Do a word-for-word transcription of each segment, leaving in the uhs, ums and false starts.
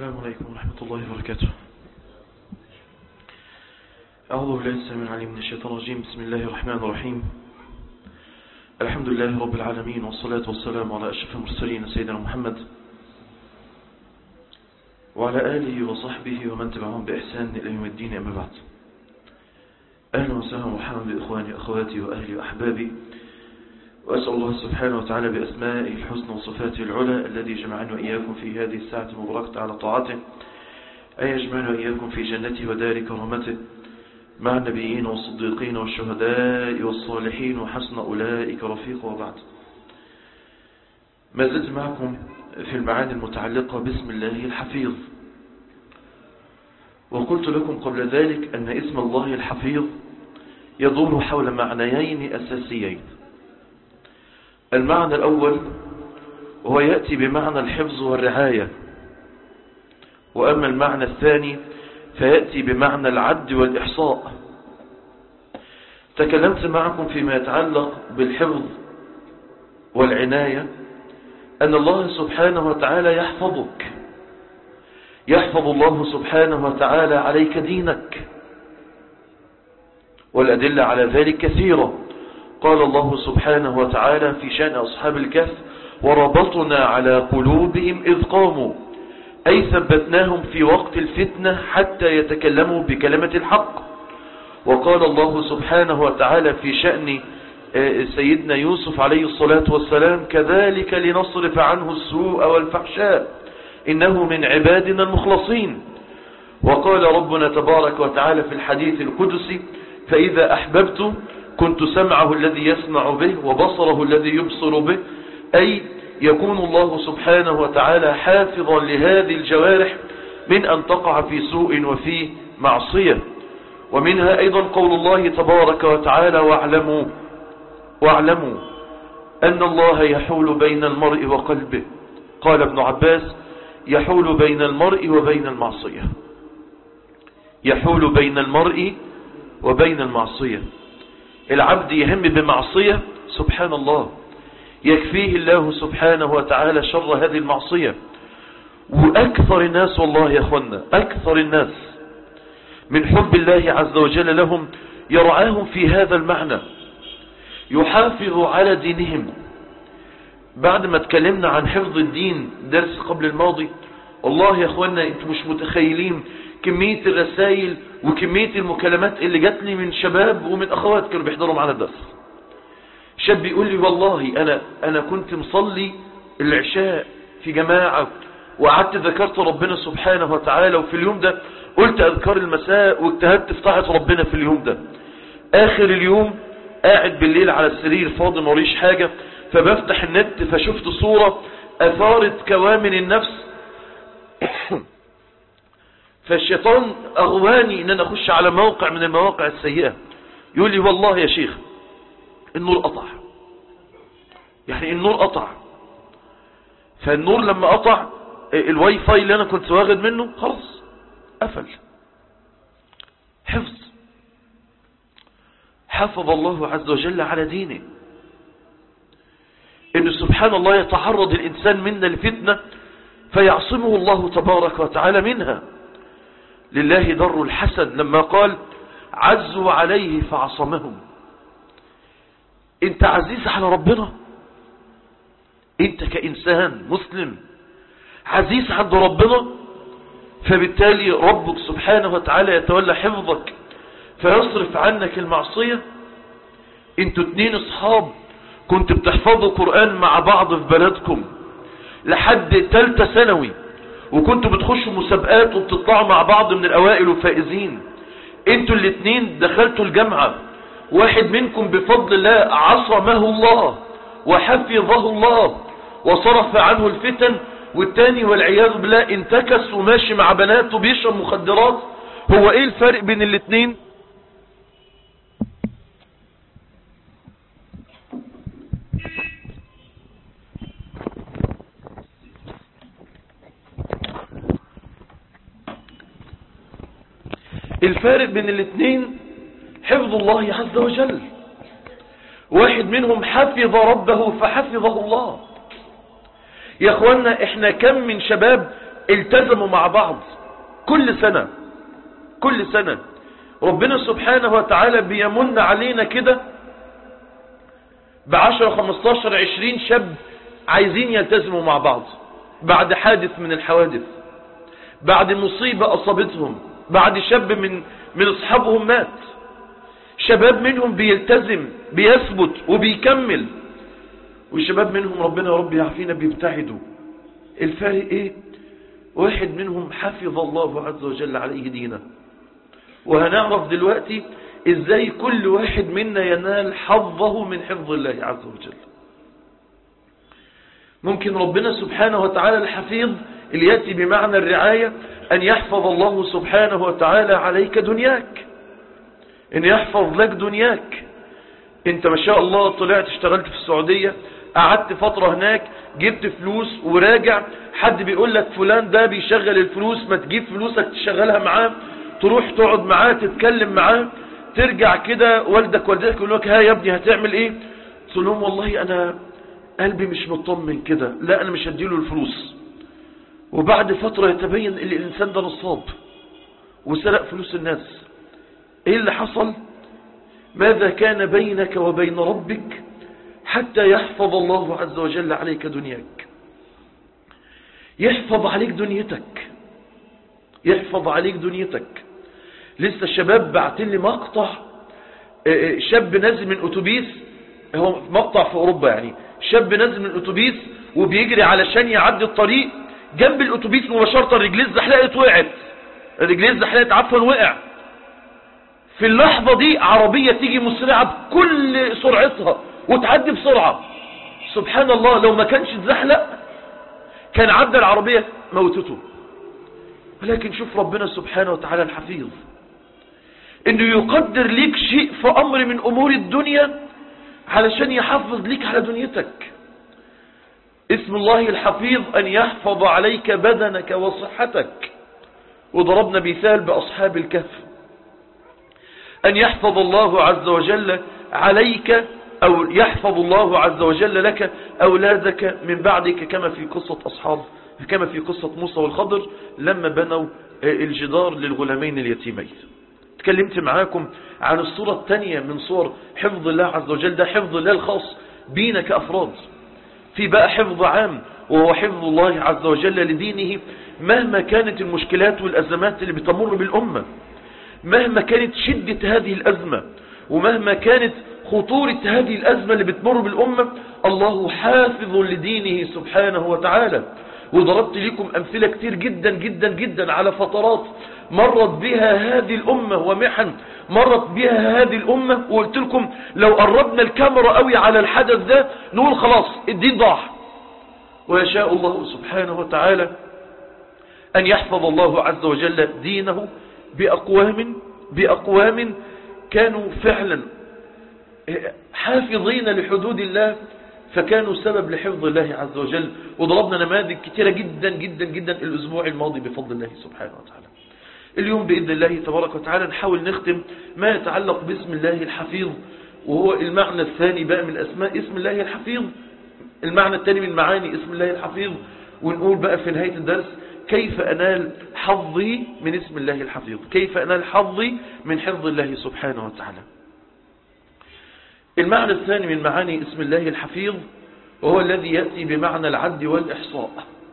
السلام عليكم ورحمة الله وبركاته. أعوذ بالله السميع العليم من الشيطان الرجيم. بسم الله الرحمن الرحيم. الحمد لله رب العالمين، والصلاة والسلام على أشرف المرسلين سيدنا محمد وعلى آله وصحبه ومن تبعهم بإحسان إلى يوم الدين، أما بعد. أهلا وسهلا ومرحبا بإخواني وأخواتي وأهلي وأحبابي، وأسأل الله سبحانه وتعالى بأسمائه الحسنى وصفاته العلى الذي جمعنا وإياكم في هذه الساعة المباركة على طاعته أن يجمعنا وإياكم في جنته ودار كرامته مع النبيين والصديقين والشهداء والصالحين وحسن أولئك رفيقا. وبعد، ما زلت معكم في المعاني المتعلقة باسم الله الحفيظ، وقلت لكم قبل ذلك أن اسم الله الحفيظ يدور حول معنيين أساسيين. المعنى الأول وهو يأتي بمعنى الحفظ والرعاية، وأما المعنى الثاني فيأتي بمعنى العد والإحصاء. تكلمت معكم فيما يتعلق بالحفظ والعناية أن الله سبحانه وتعالى يحفظك، يحفظ الله سبحانه وتعالى عليك دينك، والأدلة على ذلك كثيرة. قال الله سبحانه وتعالى في شأن أصحاب الكهف: وربطنا على قلوبهم إذ قاموا، أي ثبتناهم في وقت الفتنة حتى يتكلموا بكلمة الحق. وقال الله سبحانه وتعالى في شأن سيدنا يوسف عليه الصلاة والسلام: كذلك لنصرف عنه السوء والفحشاء إنه من عبادنا المخلصين. وقال ربنا تبارك وتعالى في الحديث القدسي: فإذا أحببت كنت سمعه الذي يسمع به وبصره الذي يبصر به، أي يكون الله سبحانه وتعالى حافظا لهذه الجوارح من أن تقع في سوء وفي معصية. ومنها أيضا قول الله تبارك وتعالى: واعلموا واعلموا أن الله يحول بين المرء وقلبه. قال ابن عباس: يحول بين المرء وبين المعصية، يحول بين المرء وبين المعصية. العبد يهم بمعصية، سبحان الله، يكفيه الله سبحانه وتعالى شر هذه المعصية. وأكثر الناس والله يا أخوانا، أكثر الناس من حب الله عز وجل لهم يرعاهم في هذا المعنى، يحافظ على دينهم. بعد ما تكلمنا عن حفظ الدين درس قبل الماضي، والله يا أخوانا انتم مش متخيلين كمية الرسائل وكمية المكالمات اللي جات لي من شباب ومن أخوات كانوا بيحضروا معنا الدرس. شاب بيقول لي: والله أنا, أنا كنت مصلي العشاء في جماعة وقعدت ذكرت ربنا سبحانه وتعالى، وفي اليوم ده قلت أذكار المساء واجتهدت في طاعة ربنا في اليوم ده. آخر اليوم قاعد بالليل على السرير فاضي موريش حاجة، فبفتح النت فشفت صورة أثارت كوامن النفس فالشيطان أغواني إن أنا أخش على موقع من المواقع السيئة. يقول لي: والله يا شيخ النور قطع. يعني النور قطع، فالنور لما قطع الواي فاي اللي أنا كنت واخد منه خلاص قفل. حفظ، حفظ الله عز وجل على دينه. إنه سبحان الله يتعرض الإنسان منا لفتنة فيعصمه الله تبارك وتعالى منها. لله در الحسد لما قال: عزوا عليه فعصمهم. انت عزيز على ربنا، انت كإنسان مسلم عزيز عند ربنا، فبالتالي ربك سبحانه وتعالى يتولى حفظك فيصرف عنك المعصية. انتوا اتنين اصحاب كنت بتحفظوا قرآن مع بعض في بلدكم لحد تالتة ثانوي، وكنتوا بتخشوا مسابقات وبتطلعوا مع بعض من الأوائل وفائزين. انتوا الاتنين دخلتوا الجامعة، واحد منكم بفضل الله عصمه الله وحفظه الله وصرف عنه الفتن، والتاني والعياذ بالله انتكس وماشي مع بناته بيشرب مخدرات. هو ايه الفرق بين الاتنين؟ الفارق بين الاثنين حفظ الله عز وجل. واحد منهم حفظ ربه فحفظه الله. يا اخوانا احنا كم من شباب التزموا مع بعض كل سنة كل سنة ربنا سبحانه وتعالى بيمن علينا كده بعشرة خمستاشر عشرين شاب عايزين يلتزموا مع بعض بعد حادث من الحوادث، بعد مصيبة أصابتهم، بعد شاب من من أصحابهم مات. شباب منهم بيلتزم بيثبت وبيكمل، والشباب منهم ربنا رب يعافينا بيبتعدوا. الفارق ايه؟ واحد منهم حفظ الله عز وجل عليه دينه، وهنعرف دلوقتي ازاي كل واحد منا ينال حظه من حفظ الله عز وجل. ممكن ربنا سبحانه وتعالى الحفيظ اللي يأتي بمعنى الرعاية أن يحفظ الله سبحانه وتعالى عليك دنياك، أن يحفظ لك دنياك. انت ما شاء الله طلعت اشتغلت في السعودية، قعدت فترة هناك، جبت فلوس وراجع، حد بيقول لك فلان ده بيشغل الفلوس، ما تجيب فلوسك تشغلها معاه، تروح تقعد معاه تتكلم معاه، ترجع كده والدك والدتك يقول لك ها يا ابني هتعمل ايه؟ تقول لهم والله انا قلبي مش مطمن كده، لا انا مش هديله الفلوس. وبعد فترة يتبين ان الانسان ده نصاب وسرق فلوس الناس. ايه اللي حصل؟ ماذا كان بينك وبين ربك حتى يحفظ الله عز وجل عليك دنياك، يحفظ عليك دنيتك، يحفظ عليك دنيتك. لسه الشباب بعتين لي مقطع، شاب نازل من اتوبيس، هو مقطع في اوروبا يعني، شاب نازل من الاتوبيس وبيجري علشان يعدي الطريق، جنب الاتوبيس مباشرة رجليه اتزحلقت وقعت، رجليه اتزحلقت عفوا وقع. في اللحظة دي عربية تيجي مسرعة بكل سرعتها وتعدي بسرعة، سبحان الله لو ما كانش اتزحلق كان عدى العربية موتته. ولكن شوف ربنا سبحانه وتعالى الحفيظ انه يقدر ليك شيء في امر من امور الدنيا علشان يحفظ ليك على دنيتك. اسم الله الحفيظ ان يحفظ عليك بدنك وصحتك. وضربنا مثال باصحاب الكهف، ان يحفظ الله عز وجل عليك او يحفظ الله عز وجل لك اولادك من بعدك، كما في قصة اصحاب كما في قصة موسى والخضر لما بنوا الجدار للغلامين اليتيمين. تكلمت معاكم عن الصورة الثانية من صور حفظ الله عز وجل، ده حفظ الله الخاص بينا كأفراد. في بقى حفظ عام وهو حفظ الله عز وجل لدينه مهما كانت المشكلات والأزمات اللي بتمر بالأمة، مهما كانت شدة هذه الأزمة ومهما كانت خطورة هذه الأزمة اللي بتمر بالأمة، الله حافظ لدينه سبحانه وتعالى. وضربت لكم أمثلة كتير جدا جدا جدا على فترات مرت بها هذه الأمة ومحن مرت بها هذه الأمة، وقلت لكم لو قربنا الكاميرا قوي على الحدث ده نقول خلاص الدين ضاع. ويشاء الله سبحانه وتعالى أن يحفظ الله عز وجل دينه بأقوام بأقوام كانوا فعلا حافظين لحدود الله، فكانوا سبب لحفظ الله عز وجل. وضربنا نماذج كثيرة جدا جدا جدا الأسبوع الماضي بفضل الله سبحانه وتعالى. اليوم بإذن الله تبارك وتعالى نحاول نختم ما يتعلق باسم الله الحفيظ، وهو المعنى الثاني بقى من أسماء اسم الله الحفيظ، المعنى الثاني من معاني اسم الله الحفيظ. ونقول بقى في نهاية الدرس كيف أنال حظي من اسم الله الحفيظ، كيف أنال حظي من حفظ الله سبحانه وتعالى. المعنى الثاني من معاني اسم الله الحفيظ وهو الذي يأتي بمعنى العد والإحصاء.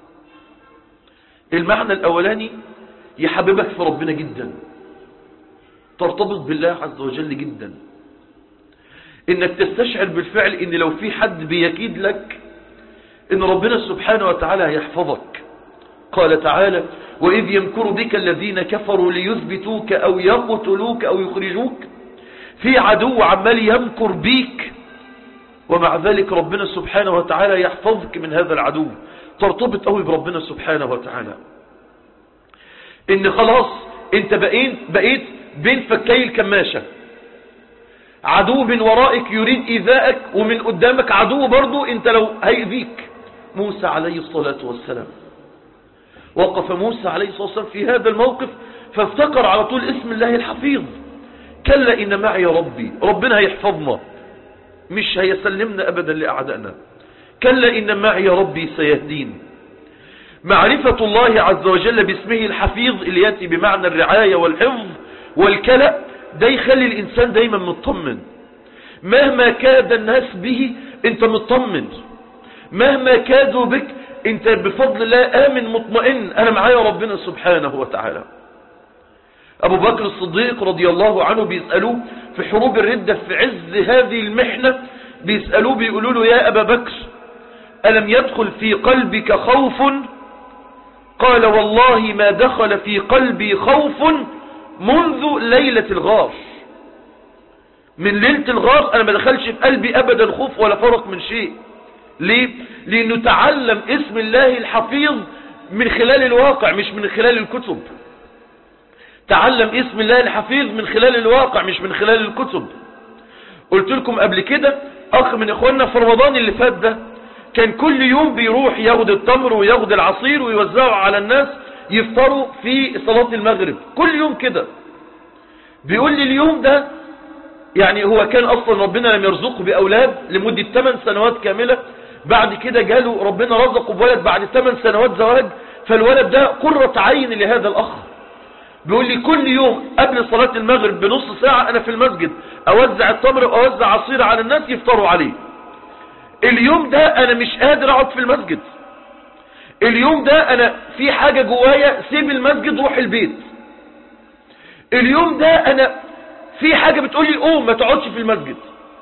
المعنى الأولاني يحببك في ربنا جدا، ترتبط بالله عز وجل جدا، انك تستشعر بالفعل ان لو في حد بيكيد لك ان ربنا سبحانه وتعالى يحفظك. قال تعالى وإذ يمكر بك الذين كفروا ليثبتوك أو يقتلوك أو يخرجوك. في عدو عمال يمكر بيك ومع ذلك ربنا سبحانه وتعالى يحفظك من هذا العدو. ترتبط قوي بربنا سبحانه وتعالى ان خلاص انت بقيت بقيت بين فكي الكماشة، عدو من ورائك يريد إيذائك ومن قدامك عدو برضو انت لو هيأذيك. موسى عليه الصلاة والسلام وقف موسى عليه الصلاة والسلام في هذا الموقف فافتكر على طول اسم الله الحفيظ. كلا إن معي ربي، ربنا هيحفظنا مش هيسلمنا أبدا لأعدائنا. كلا إن معي ربي سيهدين. معرفة الله عز وجل باسمه الحفيظ اللي يأتي بمعنى الرعاية والحفظ والكلأ، ده يخلي الإنسان دايما مطمن. مهما كاد الناس به انت مطمن، مهما كادوا بك انت بفضل الله آمن مطمئن، انا معايا ربنا سبحانه وتعالى. ابو بكر الصديق رضي الله عنه بيسألوه في حروب الردة في عز هذه المحنة، بيسألوه بيقولوا له يا ابا بكر ألم يدخل في قلبك خوف؟ قال والله ما دخل في قلبي خوف منذ ليلة الغار. من ليلة الغار أنا ما دخلش في قلبي أبدا خوف ولا فرق من شيء. ليه؟ لأنه تعلم اسم الله الحفيظ من خلال الواقع مش من خلال الكتب. تعلم اسم الله الحفيظ من خلال الواقع مش من خلال الكتب. قلت لكم قبل كده أخ من إخواننا في رمضان اللي فات ده كان كل يوم بيروح ياخد التمر وياخد العصير ويوزعه على الناس يفطروا في صلاة المغرب كل يوم كده. بيقول لي اليوم ده يعني هو كان أصلا ربنا لم يرزقه بأولاد لمدة ثمان سنوات كاملة، بعد كده جاله ربنا رزقه بولد بعد ثمان سنوات زواج، فالولد ده قرة عين لهذا الأخ. بيقول لي كل يوم قبل صلاة المغرب بنص ساعة أنا في المسجد أوزع التمر وأوزع عصير على الناس يفطروا عليه. اليوم ده أنا مش قادر أقعد في المسجد، اليوم ده أنا في حاجة جوايا سيب المسجد روح البيت، اليوم ده أنا في حاجة بتقول لي قوم ما تقعدش في المسجد.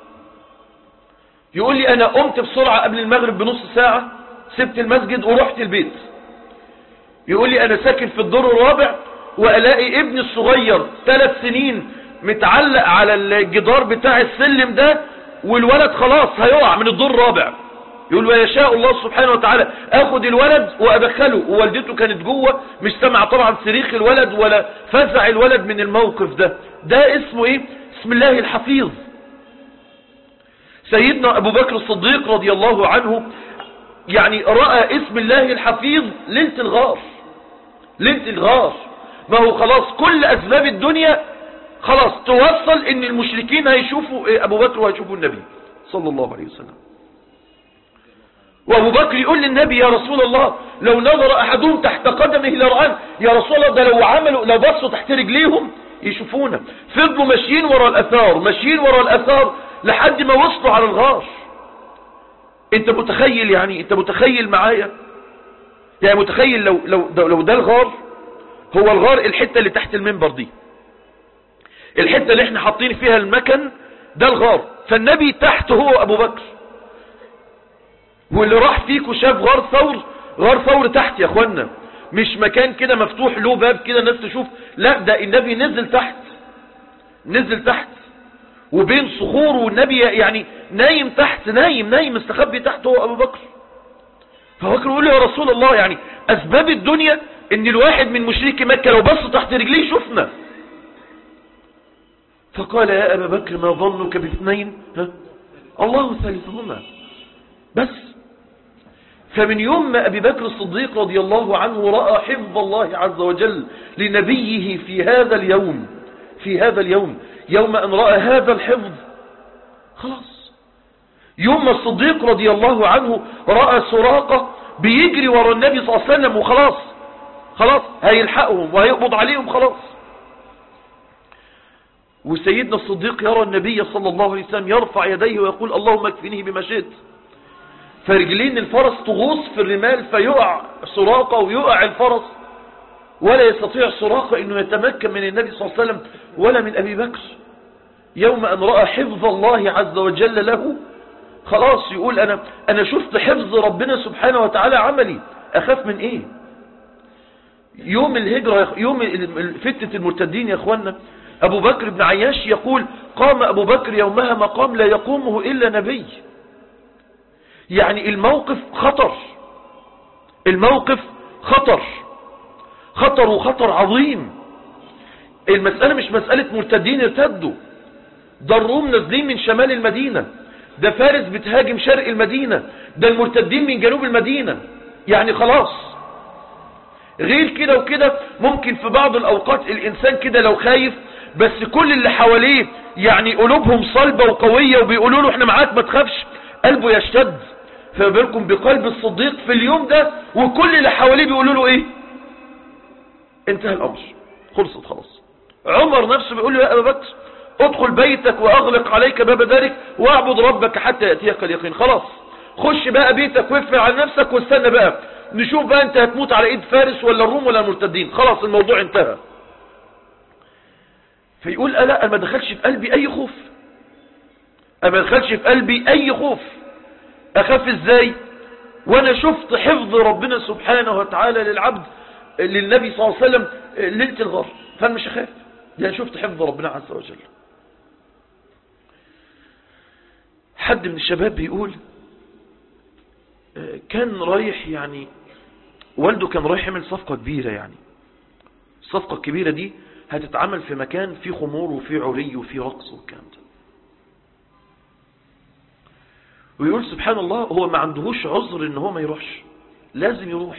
يقول لي أنا قمت بسرعة قبل المغرب بنص ساعة سبت المسجد ورحت البيت. يقول لي أنا ساكن في الدور الرابع وألاقي ابني الصغير ثلاث سنين متعلق على الجدار بتاع السلم ده والولد خلاص هيقع من الدور الرابع. يقول له يشاء الله سبحانه وتعالى اخد الولد وادخله، ووالدته كانت جوه مش سمع طبعا صريخ الولد ولا فزع الولد من الموقف ده. ده اسمه ايه؟ اسم الله الحفيظ. سيدنا ابو بكر الصديق رضي الله عنه يعني رأى اسم الله الحفيظ ليلة الغار. ليلة الغار ما هو خلاص كل اسباب الدنيا خلاص توصل ان المشركين هيشوفوا ابو بكر وهيشوفوا النبي صلى الله عليه وسلم. وابو بكر يقول للنبي يا رسول الله لو نظر احدهم تحت قدمه لرآن، يا رسول الله ده لو عملوا لو بصوا تحت رجليهم يشوفونا. فضلوا ماشيين ورا الاثار ماشيين ورا الاثار لحد ما وصلوا على الغار. انت متخيل يعني انت متخيل معايا يعني متخيل لو لو لو ده الغار، هو الغار الحته اللي تحت المنبر دي، الحته اللي احنا حاطين فيها المكن ده الغار، فالنبي تحت هو ابو بكر. واللي راح فيكم شاف غار ثور، غار ثور تحت يا اخوانا، مش مكان كده مفتوح له باب كده الناس تشوف، لا ده النبي نزل تحت نزل تحت وبين صخور، والنبي يعني نايم تحت نايم نايم مستخبي تحت هو ابو بكر. فبكر يقول له يا رسول الله يعني اسباب الدنيا ان الواحد من مشركي مكة لو بص تحت رجليه شفنا. فقال يا ابا بكر ما ظنك باثنين ها؟ الله ثالثهما. بس فمن يوم ما ابي بكر الصديق رضي الله عنه رأى حفظ الله عز وجل لنبيه في هذا اليوم في هذا اليوم يوم ان رأى هذا الحفظ خلاص. يوم ما الصديق رضي الله عنه رأى سراقة بيجري ورا النبي صلى الله عليه وسلم وخلاص خلاص هيلحقهم وهيقبض عليهم خلاص، وسيدنا الصديق يرى النبي صلى الله عليه وسلم يرفع يديه ويقول اللهم اكفنيه بما شئت، فرجلين الفرس تغوص في الرمال فيقع سراقة ويقع الفرس، ولا يستطيع سراقة انه يتمكن من النبي صلى الله عليه وسلم ولا من ابي بكر. يوم ان رأى حفظ الله عز وجل له خلاص يقول انا انا شفت حفظ ربنا سبحانه وتعالى عملي، اخاف من ايه؟ يوم الهجرة يوم فتنة المرتدين يا اخوانا، ابو بكر بن عياش يقول قام ابو بكر يومها مقام لا يقومه الا نبي. يعني الموقف خطر، الموقف خطر خطر وخطر عظيم. المسألة مش مسألة مرتدين ارتدوا، ده الروم نازلين من شمال المدينة، ده فارس بتهاجم شرق المدينة، ده المرتدين من جنوب المدينة. يعني خلاص غير كده وكده ممكن في بعض الأوقات الإنسان كده لو خايف بس كل اللي حواليه يعني قلوبهم صلبة وقوية وبيقولوا له احنا معاك ما تخافش، قلبه يشتد. فبالكم بقلب الصديق في اليوم ده، وكل اللي حواليه بيقولوا له ايه؟ انتهى الامر، خلصت خلاص. عمر نفسه بيقول له يا ابا بكر ادخل بيتك واغلق عليك باب ذلك واعبد ربك حتى يأتيك اليقين. خلاص خش بقى بيتك واقفل على نفسك واستنى بقى نشوف بقى انت هتموت على ايد فارس ولا الروم ولا المرتدين، خلاص الموضوع انتهى. فيقول لا، انا ما دخلش في قلبي اي خوف، انا ما دخلش في قلبي اي خوف. اخاف ازاي وانا شفت حفظ ربنا سبحانه وتعالى للعبد للنبي صلى الله عليه وسلم ليلة الغار، فانا مش اخاف لان شفت حفظ ربنا عز وجل. حد من الشباب بيقول كان رايح، يعني والده كان رايح يعمل صفقة كبيرة، يعني الصفقة الكبيرة دي هتتعمل في مكان فيه خمور وفيه عري وفيه رقص والكلام ده. ويقول سبحان الله هو ما عندهوش عذر ان هو ما يروحش، لازم يروح.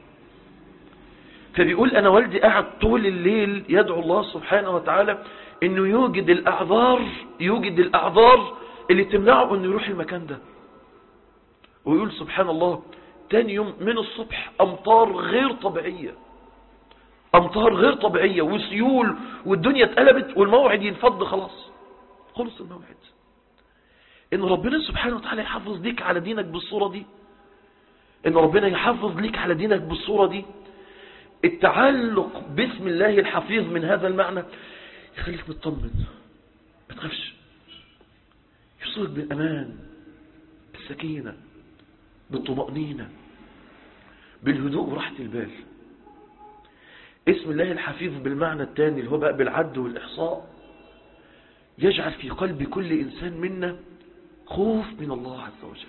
فبيقول انا والدي قاعد طول الليل يدعو الله سبحانه وتعالى انه يوجد الاعذار يوجد الاعذار اللي تمنعه انه يروح المكان ده. ويقول سبحان الله تاني يوم من الصبح امطار غير طبيعية، امطار غير طبيعية وسيول، والدنيا اتقلبت والموعد ينفض خلاص، خلص الموعد. ان ربنا سبحانه وتعالى يحافظ ليك على دينك بالصورة دي، ان ربنا يحافظ ليك على دينك بالصورة دي، التعلق باسم الله الحفيظ من هذا المعنى يخليك مطمن، ما تخافش، يوصلك بالامان، بالسكينة، بالطمأنينة، بالهدوء وراحة البال. اسم الله الحفيظ بالمعنى الثاني اللي هو بقى بالعد والإحصاء يجعل في قلب كل إنسان منا خوف من الله عز وجل.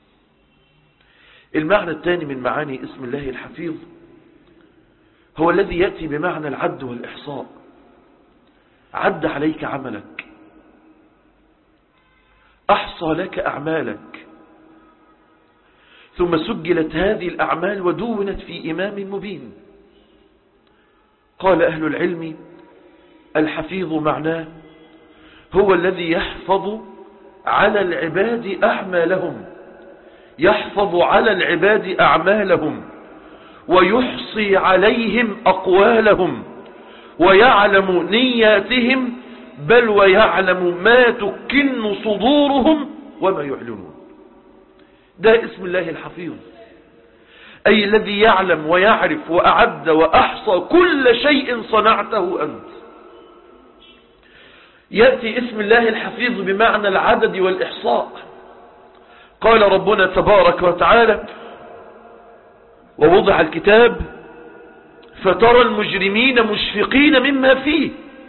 المعنى الثاني من معاني اسم الله الحفيظ هو الذي يأتي بمعنى العد والإحصاء. عد عليك عملك، أحصى لك أعمالك، ثم سجلت هذه الأعمال ودونت في إمام مبين. قال أهل العلم الحفيظ معناه هو الذي يحفظ على العباد أعمالهم، يحفظ على العباد أعمالهم ويحصي عليهم أقوالهم ويعلم نياتهم، بل ويعلم ما تكن صدورهم وما يعلنون. ده اسم الله الحفيظ، أي الذي يعلم ويعرف وأعد وأحصى كل شيء صنعته أنت. يأتي اسم الله الحفيظ بمعنى العدد والإحصاء. قال ربنا تبارك وتعالى ووضع الكتاب فترى المجرمين مشفقين مما فيه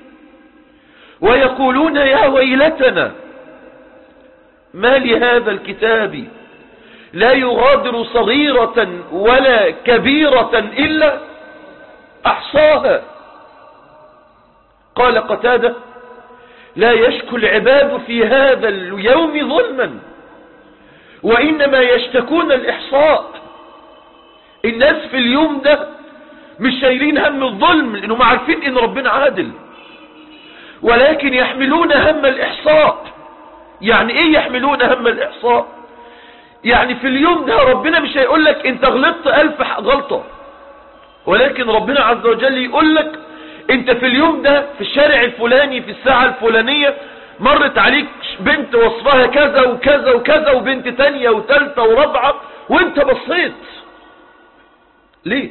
ويقولون يا ويلتنا ما لهذا الكتاب لا يغادر صغيرة ولا كبيرة إلا أحصاها. قال قتادة لا يشكو العباد في هذا اليوم ظلما وإنما يشتكون الإحصاء. الناس في اليوم ده مش شايلين هم الظلم لأنهم عارفين إن ربنا عادل، ولكن يحملون هم الإحصاء. يعني إيه يحملون هم الإحصاء؟ يعني في اليوم ده ربنا مش هيقول لك انت غلطت ألف غلطة، ولكن ربنا عز وجل يقول لك انت في اليوم ده في الشارع الفلاني في الساعة الفلانية مرت عليك بنت وصفها كذا وكذا وكذا وبنت تانية وثالثة ورابعة وانت بصيت ليه؟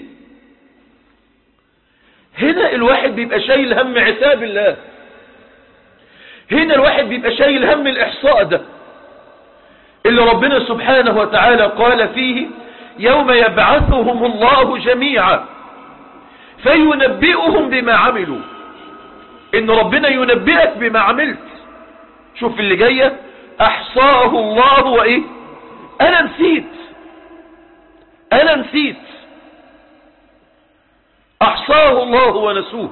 هنا الواحد بيبقى شايل هم عتاب الله، هنا الواحد بيبقى شايل هم الإحصاء ده اللي ربنا سبحانه وتعالى قال فيه يوم يبعثهم الله جميعا فينبئهم بما عملوا. ان ربنا ينبئك بما عملت. شوف اللي جاية احصاه الله وايه، انا نسيت انا نسيت احصاه الله ونسوه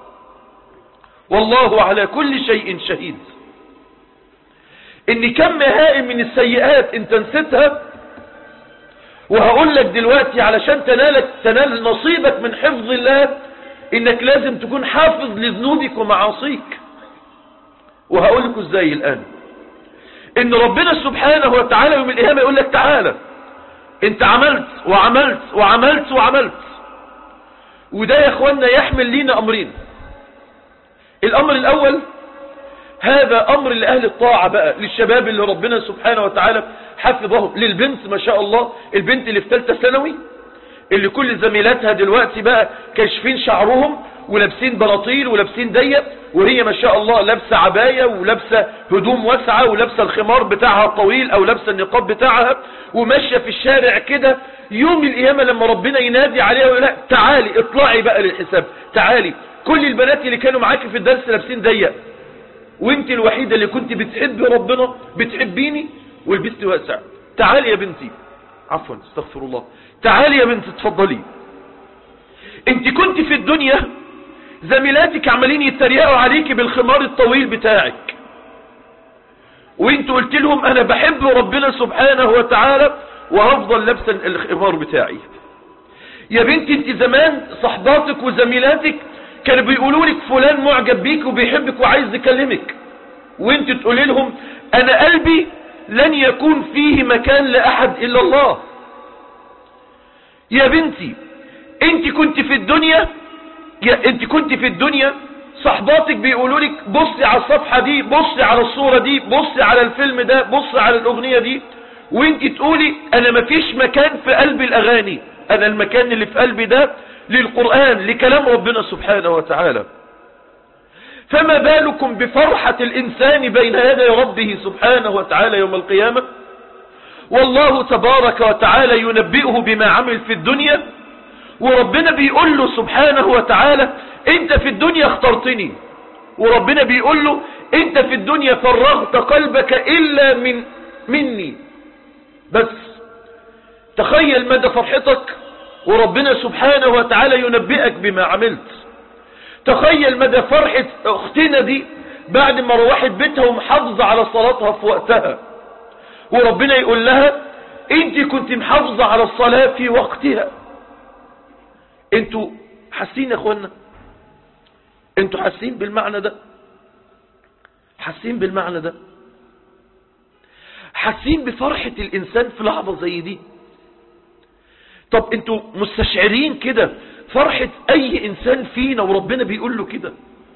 والله على كل شيء شهيد. ان كم هائل من السيئات انت نسيتها، وهقول لك دلوقتي علشان تنالك تنال نصيبك من حفظ الله انك لازم تكون حافظ لذنوبك ومعاصيك. وهقول لكم ازاي الان. ان ربنا سبحانه وتعالى يوم القيامة يقول لك تعالى انت عملت وعملت وعملت وعملت. وده يا اخوانا يحمل لينا امرين. الامر الاول هذا امر لاهل الطاعة بقى، للشباب اللي ربنا سبحانه وتعالى حفظهم، للبنت ما شاء الله، البنت اللي في ثالثه ثانوي اللي كل زميلاتها دلوقتي بقى كاشفين شعرهم ولابسين بلاطيل ولابسين ضيق، وهي ما شاء الله لابسه عباية ولابسه هدوم واسعة ولابسه الخمار بتاعها الطويل او لابسه النقاب بتاعها وماشيه في الشارع كده. يوم القيامة لما ربنا ينادي عليها ويقول لها تعالي اطلعي بقى للحساب، تعالي، كل البنات اللي كانوا معاكي في الدرس لابسين ضيق وانت الوحيدة اللي كنت بتحبي ربنا بتحبيني والبست واسع، تعالي يا بنتي، عفوا استغفر الله، تعالي يا بنتي اتفضلي. انت كنت في الدنيا زميلاتك عمالين يتريقوا عليك بالخمار الطويل بتاعك، وانت قلت لهم انا بحب ربنا سبحانه وتعالى وهفضل لابسا الخمار بتاعي. يا بنتي انت زمان صحباتك وزميلاتك كانوا بيقولوا لك فلان معجب بيك وبيحبك وعايز يكلمك، وانت تقولي لهم انا قلبي لن يكون فيه مكان لاحد الا الله. يا بنتي انت كنت في الدنيا يا انت كنت في الدنيا صحباتك بيقولوا لك بصي على الصفحة دي، بصي على الصورة دي، بصي على الفيلم ده، بصي على الاغنية دي، وانت تقولي انا مفيش مكان في قلبي الاغاني، انا المكان اللي في قلبي ده للقرآن، لكلام ربنا سبحانه وتعالى. فما بالكم بفرحة الانسان بين يدي ربه سبحانه وتعالى يوم القيامة، والله تبارك وتعالى ينبئه بما عمل في الدنيا، وربنا بيقول له سبحانه وتعالى انت في الدنيا اخترتني، وربنا بيقول له انت في الدنيا فرغت قلبك الا من مني. بس تخيل مدى فرحتك وربنا سبحانه وتعالى ينبئك بما عملت. تخيل مدى فرحة اختنا دي بعد ما روحت بيتها ومحافظة على صلاتها في وقتها، وربنا يقول لها انت كنت محافظة على الصلاة في وقتها. انتوا حاسين يا اخوانا؟ انتوا حاسين بالمعنى ده؟ حاسين بالمعنى ده؟ حاسين بفرحة الانسان في لحظة زي دي؟ طب انتوا مستشعرين كده فرحة اي انسان فينا وربنا بيقول له كده؟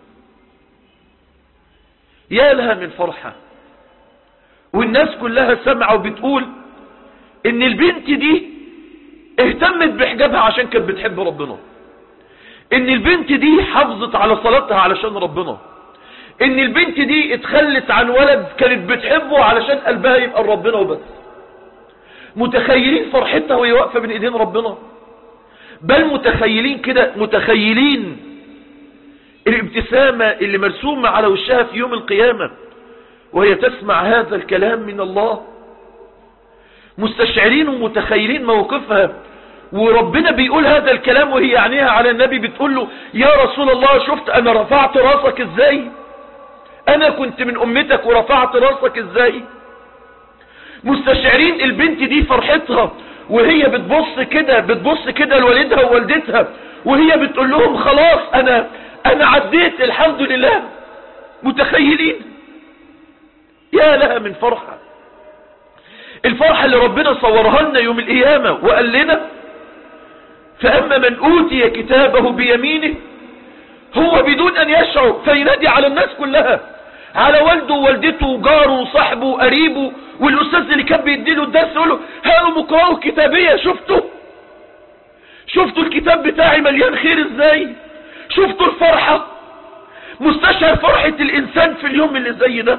يا لها من فرحة. والناس كلها سمعوا وبتقول ان البنت دي اهتمت بحجابها عشان كانت بتحب ربنا، ان البنت دي حافظت على صلاتها علشان ربنا، ان البنت دي اتخلت عن ولد كانت بتحبه علشان قلبها يبقى ربنا وبس. متخيلين فرحتها وهي واقفة بين ايدين ربنا؟ بل متخيلين كده، متخيلين الابتسامة اللي مرسومة على وشها في يوم القيامة وهي تسمع هذا الكلام من الله؟ مستشعرين ومتخيلين موقفها وربنا بيقول هذا الكلام وهي عينيها على النبي بتقول له يا رسول الله شفت انا رفعت راسك ازاي؟ انا كنت من امتك ورفعت راسك ازاي؟ مستشعرين البنت دي فرحتها وهي بتبص كده بتبص كده لوالدها ووالدتها وهي بتقول لهم خلاص انا انا عديت الحمد لله. متخيلين؟ يا لها من فرحة. الفرحة اللي ربنا صورها لنا يوم القيامة وقال لنا فأما من أوتي كتابه بيمينه، هو بدون أن يشعر فينادي على الناس كلها، على والده ووالدته وجاره وصاحبه وقريبه والأستاذ اللي كان بيديله الدرس يقول له هاؤم اقرأوا كتابية، شفتوا شفتوا الكتاب بتاعي مليان خير ازاي؟ شفتوا الفرحة؟ مستشعر فرحة الإنسان في اليوم اللي زي ده؟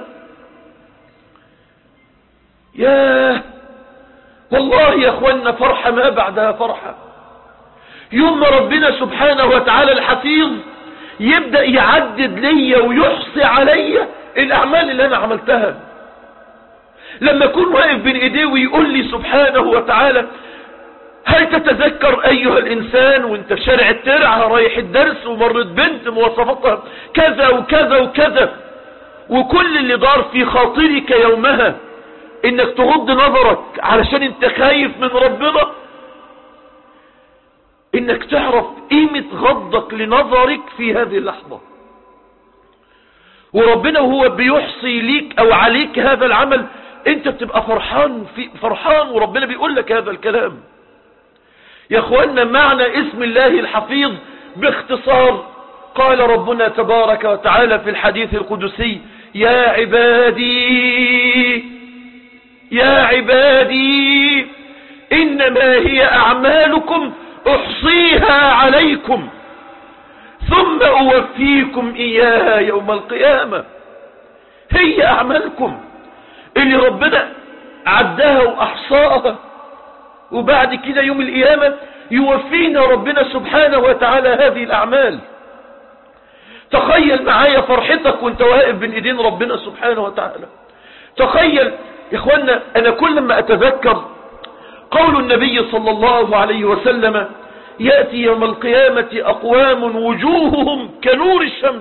ياه والله يا اخوانا فرحة ما بعدها فرحة. يوم ما ربنا سبحانه وتعالى الحفيظ يبدأ يعدد لي ويحصي علي الأعمال اللي أنا عملتها، لما أكون واقف بين إيديه ويقول لي سبحانه وتعالى هل تتذكر أيها الإنسان وانت في شارع الترعة رايح الدرس ومرت بنت مواصفاتها كذا وكذا وكذا، وكل اللي دار في خاطرك يومها انك تغض نظرك علشان انت خايف من ربنا، انك تعرف قيمة غضك لنظرك في هذه اللحظة. وربنا وهو بيحصي ليك او عليك هذا العمل انت بتبقى فرحان في فرحان وربنا بيقول لك هذا الكلام. يا اخوانا معنى اسم الله الحفيظ باختصار، قال ربنا تبارك وتعالى في الحديث القدسي: يا عبادي يا عبادي إنما هي أعمالكم أحصيها عليكم ثم أوفيكم إياها يوم القيامة. هي أعمالكم اللي ربنا عدها وأحصاها، وبعد كده يوم القيامة يوفينا ربنا سبحانه وتعالى هذه الأعمال. تخيل معايا فرحتك وانت واقف بين ايدين ربنا سبحانه وتعالى. تخيل يا اخوانا، انا كل ما اتذكر قول النبي صلى الله عليه وسلم: يأتي يوم القيامة أقوام وجوههم كنور الشمس.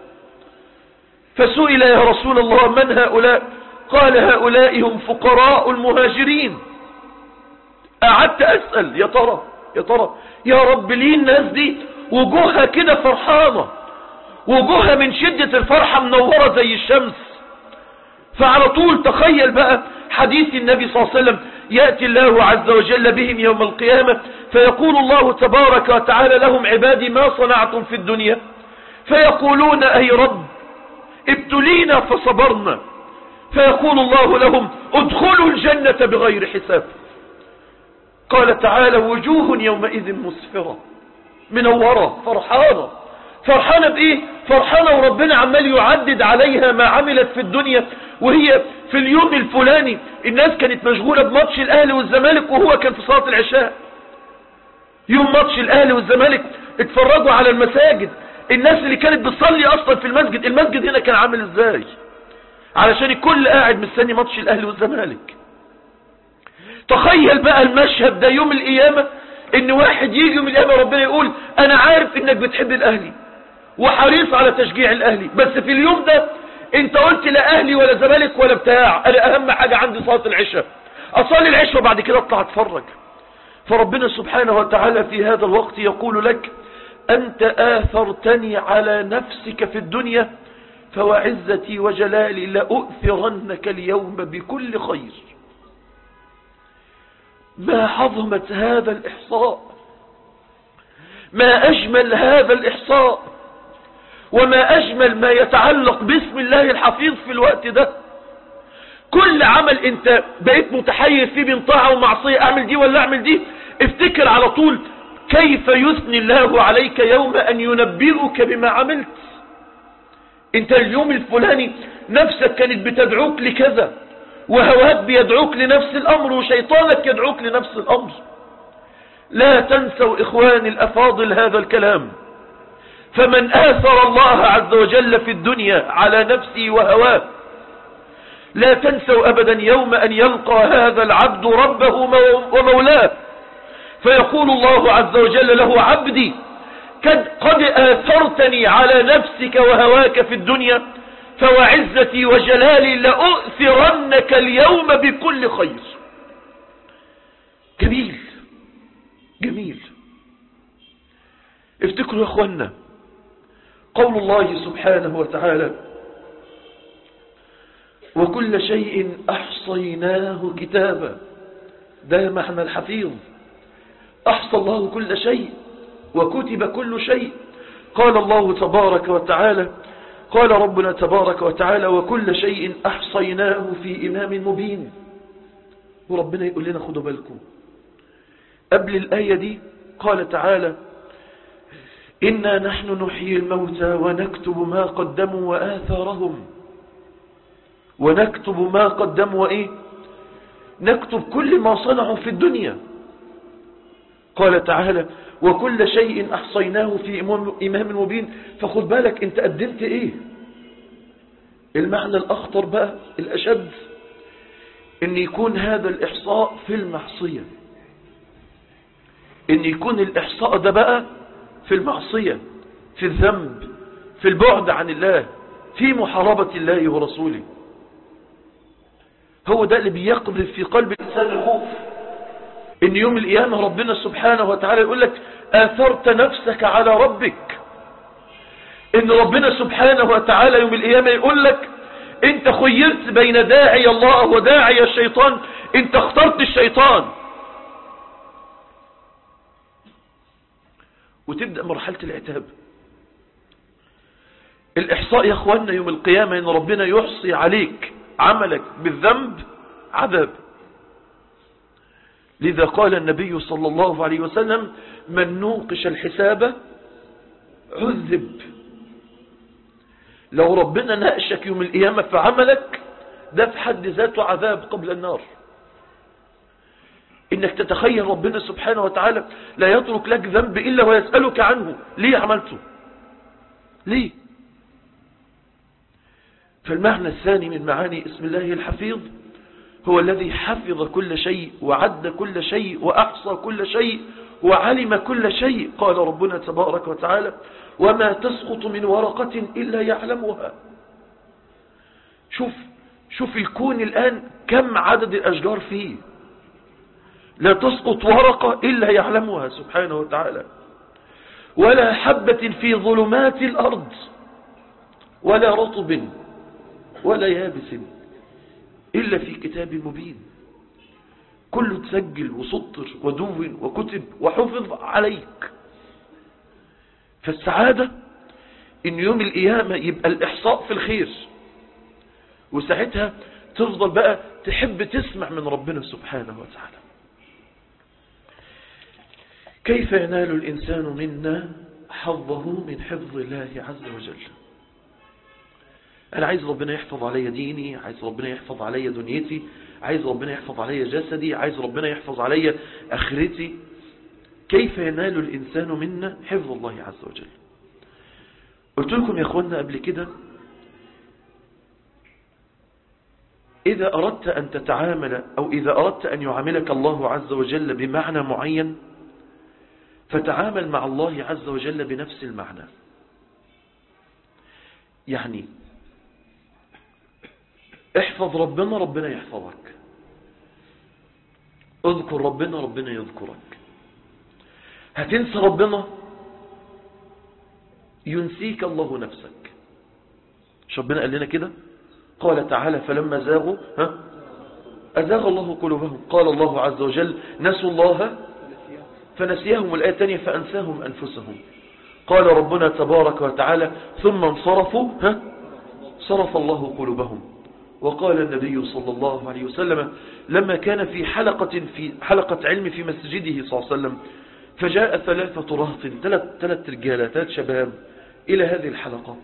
فسئل: يا رسول الله من هؤلاء؟ قال: هؤلاء هم فقراء المهاجرين. قعدت أسأل يا ترى يا ترى يا رب ليه الناس دي وجوهها كده فرحانة، وجوهها من شدة الفرحة منورة زي الشمس؟ فعلى طول تخيل بقى حديث النبي صلى الله عليه وسلم: يأتي الله عز وجل بهم يوم القيامة فيقول الله تبارك وتعالى لهم: عبادي ما صنعتم في الدنيا؟ فيقولون: أي رب ابتلينا فصبرنا. فيقول الله لهم: ادخلوا الجنة بغير حساب. قال تعالى: وجوه يومئذ مسفرة، منورة فرحانة. فرحانة بإيه؟ فرحانة وربنا عمال يعدد عليها ما عملت في الدنيا، وهي في اليوم الفلاني الناس كانت مشغولة بماتش الأهلي والزمالك وهو كان في صلاة العشاء. يوم ماتش الأهلي والزمالك اتفرجوا على المساجد، الناس اللي كانت بتصلي أصلا في المسجد، المسجد هنا كان عامل ازاي؟ علشان الكل قاعد مستني ماتش الأهلي والزمالك. تخيل بقى المشهد ده يوم القيامة، ان واحد يجي يوم القيامة ربنا يقول: انا عارف انك بتحب الاهلي وحريص على تشجيع الاهلي، بس في اليوم ده انت قلت لا اهلي ولا زمالك ولا بتاع، انا اهم حاجة عندي صلاة العشاء، اصلي العشاء وبعد كده اطلع اتفرج. فربنا سبحانه وتعالى في هذا الوقت يقول لك: انت آثرتني على نفسك في الدنيا، فوعزتي وجلالي لأؤثرنك اليوم بكل خير. ما عظمة هذا الإحصاء، ما أجمل هذا الإحصاء، وما أجمل ما يتعلق باسم الله الحفيظ في الوقت ده. كل عمل انت بقيت متحيز فيه بين طاعة ومعصية، اعمل دي ولا اعمل دي، افتكر على طول كيف يثني الله عليك يوم ان ينبئك بما عملت. انت اليوم الفلاني نفسك كانت بتدعوك لكذا، وهواك بيدعوك لنفس الامر، وشيطانك يدعوك لنفس الامر. لا تنسوا اخواني الافاضل هذا الكلام. فمن آثر الله عز وجل في الدنيا على نفسه وهواه، لا تنسوا أبدا يوم أن يلقى هذا العبد ربه ومولاه، فيقول الله عز وجل له: عبدي قد آثرتني على نفسك وهواك في الدنيا، فوعزتي وجلالي لأؤثرنك اليوم بكل خير. جميل جميل. افتكروا يا اخوانا قول الله سبحانه وتعالى: وكل شيء أحصيناه كتابا. ده معنى الحفيظ، أحصى الله كل شيء وكتب كل شيء. قال الله تبارك وتعالى، قال ربنا تبارك وتعالى: وكل شيء أحصيناه في إمام مبين. وربنا يقول لنا خدوا بالكم، قبل الآية دي قال تعالى: إنا نحن نحيي الموتى ونكتب ما قدموا وآثارهم. ونكتب ما قدموا وإيه؟ نكتب كل ما صنعوا في الدنيا. قال تعالى: وكل شيء أحصيناه في إمام مبين. فخد بالك أنت قدمت إيه. المعنى الأخطر بقى الأشد أن يكون هذا الإحصاء في المعصية، أن يكون الإحصاء ده بقى في المعصية، في الذنب، في البعد عن الله، في محاربة الله ورسوله. هو ده اللي بيقذف في قلب الإنسان الخوف، ان يوم القيامة ربنا سبحانه وتعالى يقول لك: آثرت نفسك على ربك. ان ربنا سبحانه وتعالى يوم القيامة يقول لك: انت خيرت بين داعي الله وداعي الشيطان، انت اخترت الشيطان. وتبدأ مرحلة العتاب. الإحصاء يا أخوانا يوم القيامة إن ربنا يحصي عليك عملك بالذنب عذاب. لذا قال النبي صلى الله عليه وسلم: من نوقش الحساب عذب. لو ربنا ناقشك يوم القيامة في عملك ده في حد ذاته عذاب قبل النار. إنك تتخيل ربنا سبحانه وتعالى لا يترك لك ذنب إلا ويسألك عنه، ليه عملته؟ ليه؟ فالمعنى الثاني من معاني اسم الله الحفيظ هو الذي حفظ كل شيء وعد كل شيء وأحصى كل شيء وعلم كل شيء. قال ربنا تبارك وتعالى: وما تسقط من ورقة إلا يعلمها. شوف شوف الكون الآن كم عدد الأشجار فيه، لا تسقط ورقة إلا يعلمها سبحانه وتعالى. ولا حبة في ظلمات الأرض ولا رطب ولا يابس إلا في كتاب مبين. كله تسجل وسطر ودون وكتب وحفظ عليك. فالسعادة إن يوم القيامة يبقى الإحصاء في الخير، وساعتها تفضل بقى تحب تسمع من ربنا سبحانه وتعالى. كيف ينال الإنسان منا حظه من حفظ الله عز وجل؟ أنا عايز ربنا يحفظ علي ديني، عايز ربنا يحفظ علي دنيتي، عايز ربنا يحفظ علي جسدي، عايز ربنا يحفظ علي آخرتي. كيف ينال الإنسان منا حفظ الله عز وجل؟ قلت لكم يا أخوانا قبل كده، إذا أردت أن تتعامل أو إذا أردت أن يعاملك الله عز وجل بمعنى معين فتعامل مع الله عز وجل بنفس المعنى. يعني احفظ ربنا ربنا يحفظك، اذكر ربنا ربنا يذكرك. هتنسى ربنا ينسيك الله نفسك. مش ربنا قال لنا كده؟ قال تعالى: فلما زاغوا ها أزاغ الله قلوبهم. قال الله عز وجل: نسوا الله فنسيهم. الآية الثانية: فأنساهم أنفسهم. قال ربنا تبارك وتعالى: ثم انصرفوا ها صرف الله قلوبهم. وقال النبي صلى الله عليه وسلم لما كان في حلقة في حلقة علم في مسجده صلى الله عليه وسلم، فجاء ثلاثة رهط، ثلاث ثلاث رجالة ثلاث شباب إلى هذه الحلقة.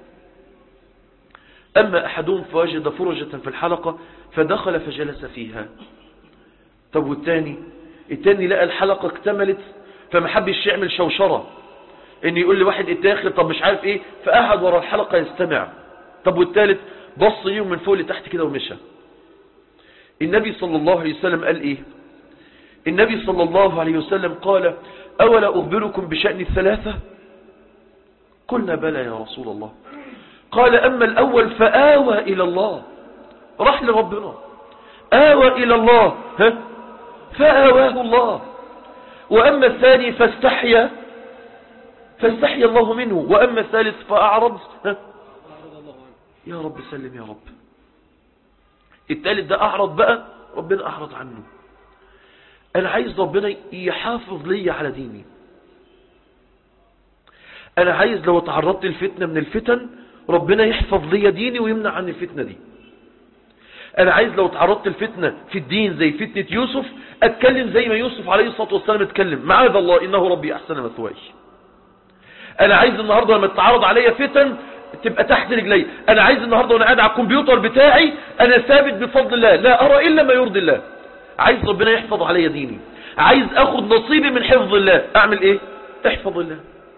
أما أحدهم فوجد فرجة في الحلقة فدخل فجلس فيها. طب والثاني الثاني لقى الحلقة اكتملت فما حبش يعمل شوشرة إن يقول لواحد اتاخر طب مش عارف إيه، فقعد ورا الحلقة يستمع. طب والثالث بص ليهم من فوق لتحت كده ومشى. النبي صلى الله عليه وسلم قال إيه؟ النبي صلى الله عليه وسلم قال: أولا أخبركم بشأن الثلاثة؟ قلنا بلى يا رسول الله. قال: أما الأول فآوى إلى الله، راح لربنا، آوى إلى الله ها فآواه الله. وأما الثاني فاستحيا فاستحيا الله منه. وأما الثالث فأعرض ها يا رب سلم يا رب. الثالث ده أعرض بقى، ربنا أعرض عنه. أنا عايز ربنا يحافظ لي على ديني. أنا عايز لو تعرضت الفتنة من الفتن ربنا يحفظ لي ديني ويمنع عن الفتنة دي. أنا عايز لو تعرضت الفتنة في الدين زي فتنة يوسف أتكلم زي ما يوسف عليه الصلاة والسلام اتكلم: معاذ الله إنه ربي أحسن مثواي. أنا عايز النهاردة لما تتعرض علي فتن تبقى تحت رجلي. أنا عايز النهاردة وأنا قاعد على الكمبيوتر بتاعي أنا ثابت بفضل الله، لا أرى إلا ما يرضي الله. عايز ربنا يحفظ علي ديني، عايز أخذ نصيبي من حفظ الله. أعمل إيه؟ احفظ الله.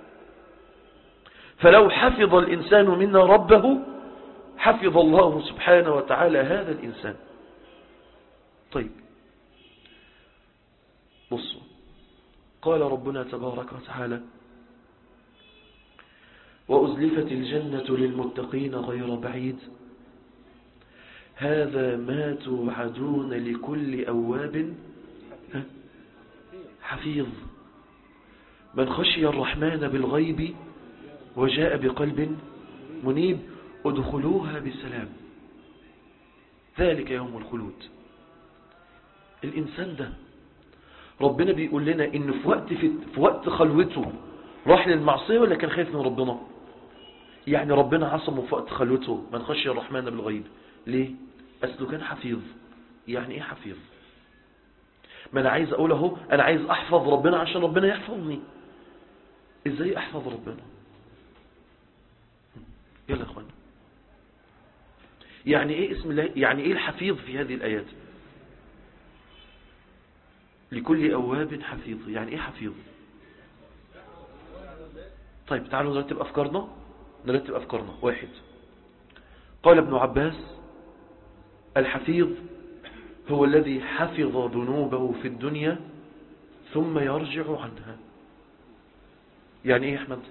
فلو حفظ الإنسان منا ربه حفظ الله سبحانه وتعالى هذا الإنسان. طيب بصوا، قال ربنا تبارك وتعالى: وأزلفت الجنة للمتقين غير بعيد هذا ما توعدون لكل أواب حفيظ من خشي الرحمن بالغيب وجاء بقلب منيب ادخلوها بسلام. ذلك يوم الخلود. الإنسان ده ربنا بيقول لنا إنه في وقت, في, في وقت خلوته راح للمعصية ولا كان خايف من ربنا؟ يعني ربنا عصمه في وقت خلوته من خشي الرحمن بالغيب. ليه؟ أصله كان حفيظ. يعني إيه حفيظ؟ ما أنا عايز أقول أهو أنا عايز أحفظ ربنا عشان ربنا يحفظني. إزاي أحفظ ربنا؟ يلا يا أخوانا، يعني إيه اسم الله؟ يعني إيه الحفيظ في هذه الآيات؟ لكل أواب حفيظ. يعني إيه حفيظ؟ طيب تعالوا نرتب أفكارنا نرتب أفكارنا. واحد، قال ابن عباس الحفيظ هو الذي حفظ ذنوبه في الدنيا ثم يرجع عنها. يعني ايه يا احمد؟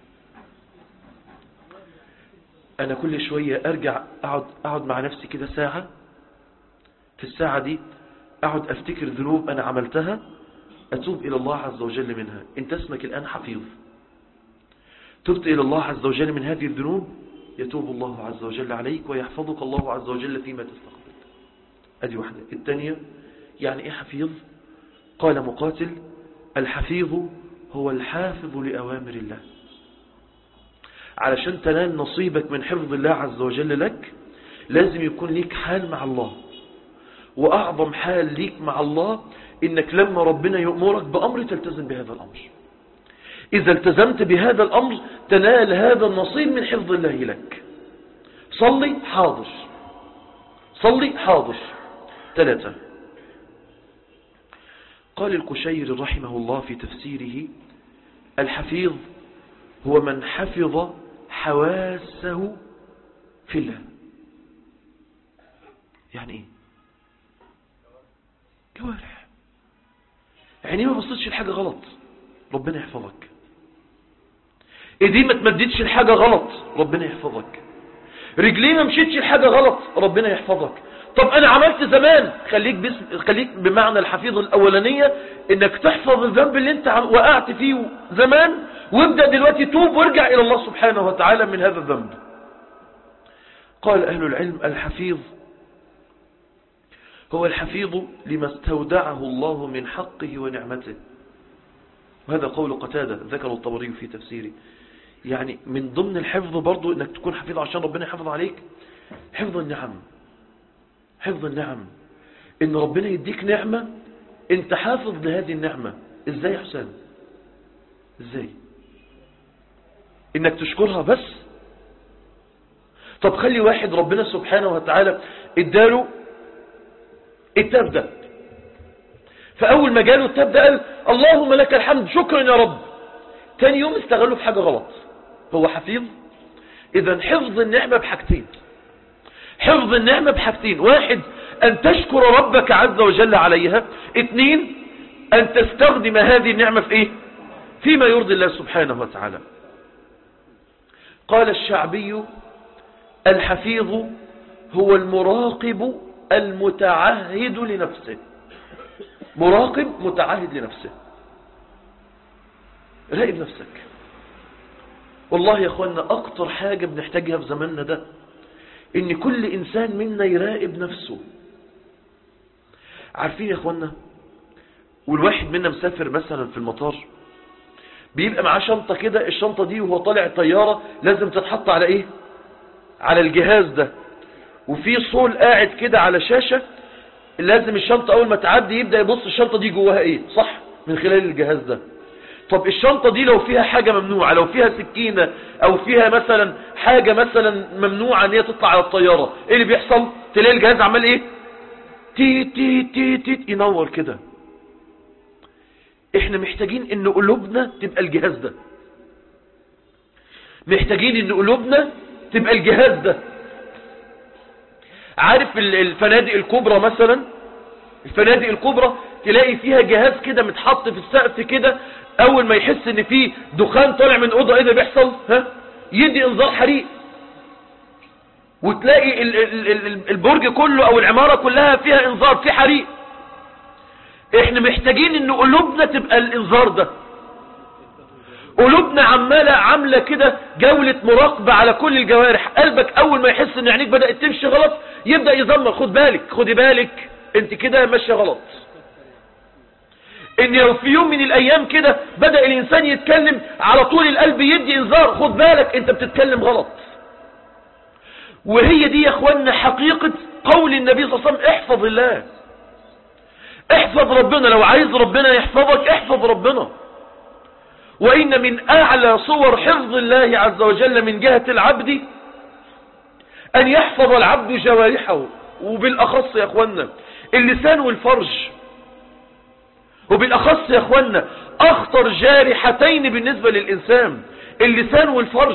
انا كل شوية ارجع اقعد, أقعد مع نفسي كده ساعة، في الساعة دي اقعد افتكر ذنوب انا عملتها اتوب الى الله عز وجل منها. انت اسمك الان حفيظ، تبت الى الله عز وجل من هذه الذنوب، يتوب الله عز وجل عليك ويحفظك الله عز وجل فيما تستقبل. ادي واحدة. الثانية، يعني ايه حفيظ؟ قال مقاتل الحفيظ هو الحافظ لأوامر الله. علشان تنال نصيبك من حفظ الله عز وجل لك لازم يكون ليك حال مع الله، وأعظم حال ليك مع الله إنك لما ربنا يأمرك بأمر تلتزم بهذا الأمر. إذا التزمت بهذا الأمر تنال هذا النصيب من حفظ الله لك. صلي حاضر، صلي حاضر. ثلاثة، قال القشيري رحمه الله في تفسيره الحفيظ هو من حفظ حواسه في الله. يعني ايه؟ جوارح. يعني ما بصيتش لحاجة غلط ربنا يحفظك. ايدي ما تمددش لحاجة غلط ربنا يحفظك. رجلي ما مشيتش لحاجة غلط ربنا يحفظك. طب انا عملت زمان، خليك باسم خليك بمعنى الحفيظ الاولانية انك تحفظ الذنب اللي انت وقعت فيه زمان، وابدأ دلوقتي توب وارجع الى الله سبحانه وتعالى من هذا الذنب. قال اهل العلم الحفيظ هو الحفيظ لما استودعه الله من حقه ونعمته. وهذا قول قتادة ذكر الطبري في تفسيره. يعني من ضمن الحفظ برضو انك تكون حفيظ عشان ربنا يحفظ عليك حفظ النعم. حفظ النعم ان ربنا يديك نعمة انت حافظ لهذه النعمة. ازاي يا حسام؟ ازاي؟ انك تشكرها بس. طب خلي واحد ربنا سبحانه وتعالى اداله التاب ده، فاول ما جاله التاب ده قال اللهم لك الحمد شكرا يا رب. تاني يوم استغله في حاجة غلط، هو حفيظ؟ اذا حفظ النعمة بحاجتين. حفظ النعمة بحاجتين، واحد أن تشكر ربك عز وجل عليها، اثنين أن تستخدم هذه النعمة في إيه؟ فيما يرضي الله سبحانه وتعالى. قال الشعبي الحفيظ هو المراقب المتعهد لنفسه. مراقب متعهد لنفسه. راقب نفسك. والله يا أخوانا أكتر حاجة بنحتاجها في زماننا ده ان كل انسان منا يراقب نفسه. عارفين يا اخوانا، والواحد منا مسافر مثلا في المطار بيبقى معاه شنطة كده، الشنطة دي وهو طالع الطيارة لازم تتحط على ايه؟ على الجهاز ده، وفي صول قاعد كده على شاشة لازم الشنطة اول ما تعدي يبدأ يبص الشنطة دي جواها ايه، صح؟ من خلال الجهاز ده. طب الشنطة دي لو فيها حاجة ممنوعة، لو فيها سكينة او فيها مثلا حاجة مثلا ممنوعة ان هي تطلع على الطيارة، ايه اللي بيحصل؟ تلاقي الجهاز عمال ايه؟ تي تي تي تي ينور كده. احنا محتاجين ان قلوبنا تبقى الجهاز ده. محتاجين ان قلوبنا تبقى الجهاز ده. عارف الفنادق الكبرى مثلا، الفنادق الكبرى تلاقي فيها جهاز كده متحط في السقف كده، اول ما يحس ان في دخان طالع من اوضه ايه اللي بيحصل؟ ها؟ يدي انذار حريق. وتلاقي ال ال ال البرج كله او العمارة كلها فيها انذار في حريق. احنا محتاجين ان قلوبنا تبقى الانذار ده. قلوبنا قلوبنا عمالة عاملة كده جولة مراقبة على كل الجوارح. قلبك اول ما يحس ان عينيك بدأت تمشي غلط يبدأ يزمر، خد بالك خدي بالك انت كده ماشية غلط. ان لو في يوم من الايام كده بدأ الانسان يتكلم على طول القلب يدي انذار، خد بالك انت بتتكلم غلط. وهي دي يا اخوانا حقيقة قول النبي صلى الله عليه وسلم احفظ الله. احفظ ربنا، لو عايز ربنا يحفظك احفظ ربنا. وإن من أعلى صور حفظ الله عز وجل من جهة العبد أن يحفظ العبد جوارحه، وبالأخص يا أخوانا اللسان والفرج، وبالأخص يا أخوانا أخطر جارحتين بالنسبة للإنسان اللسان والفرج.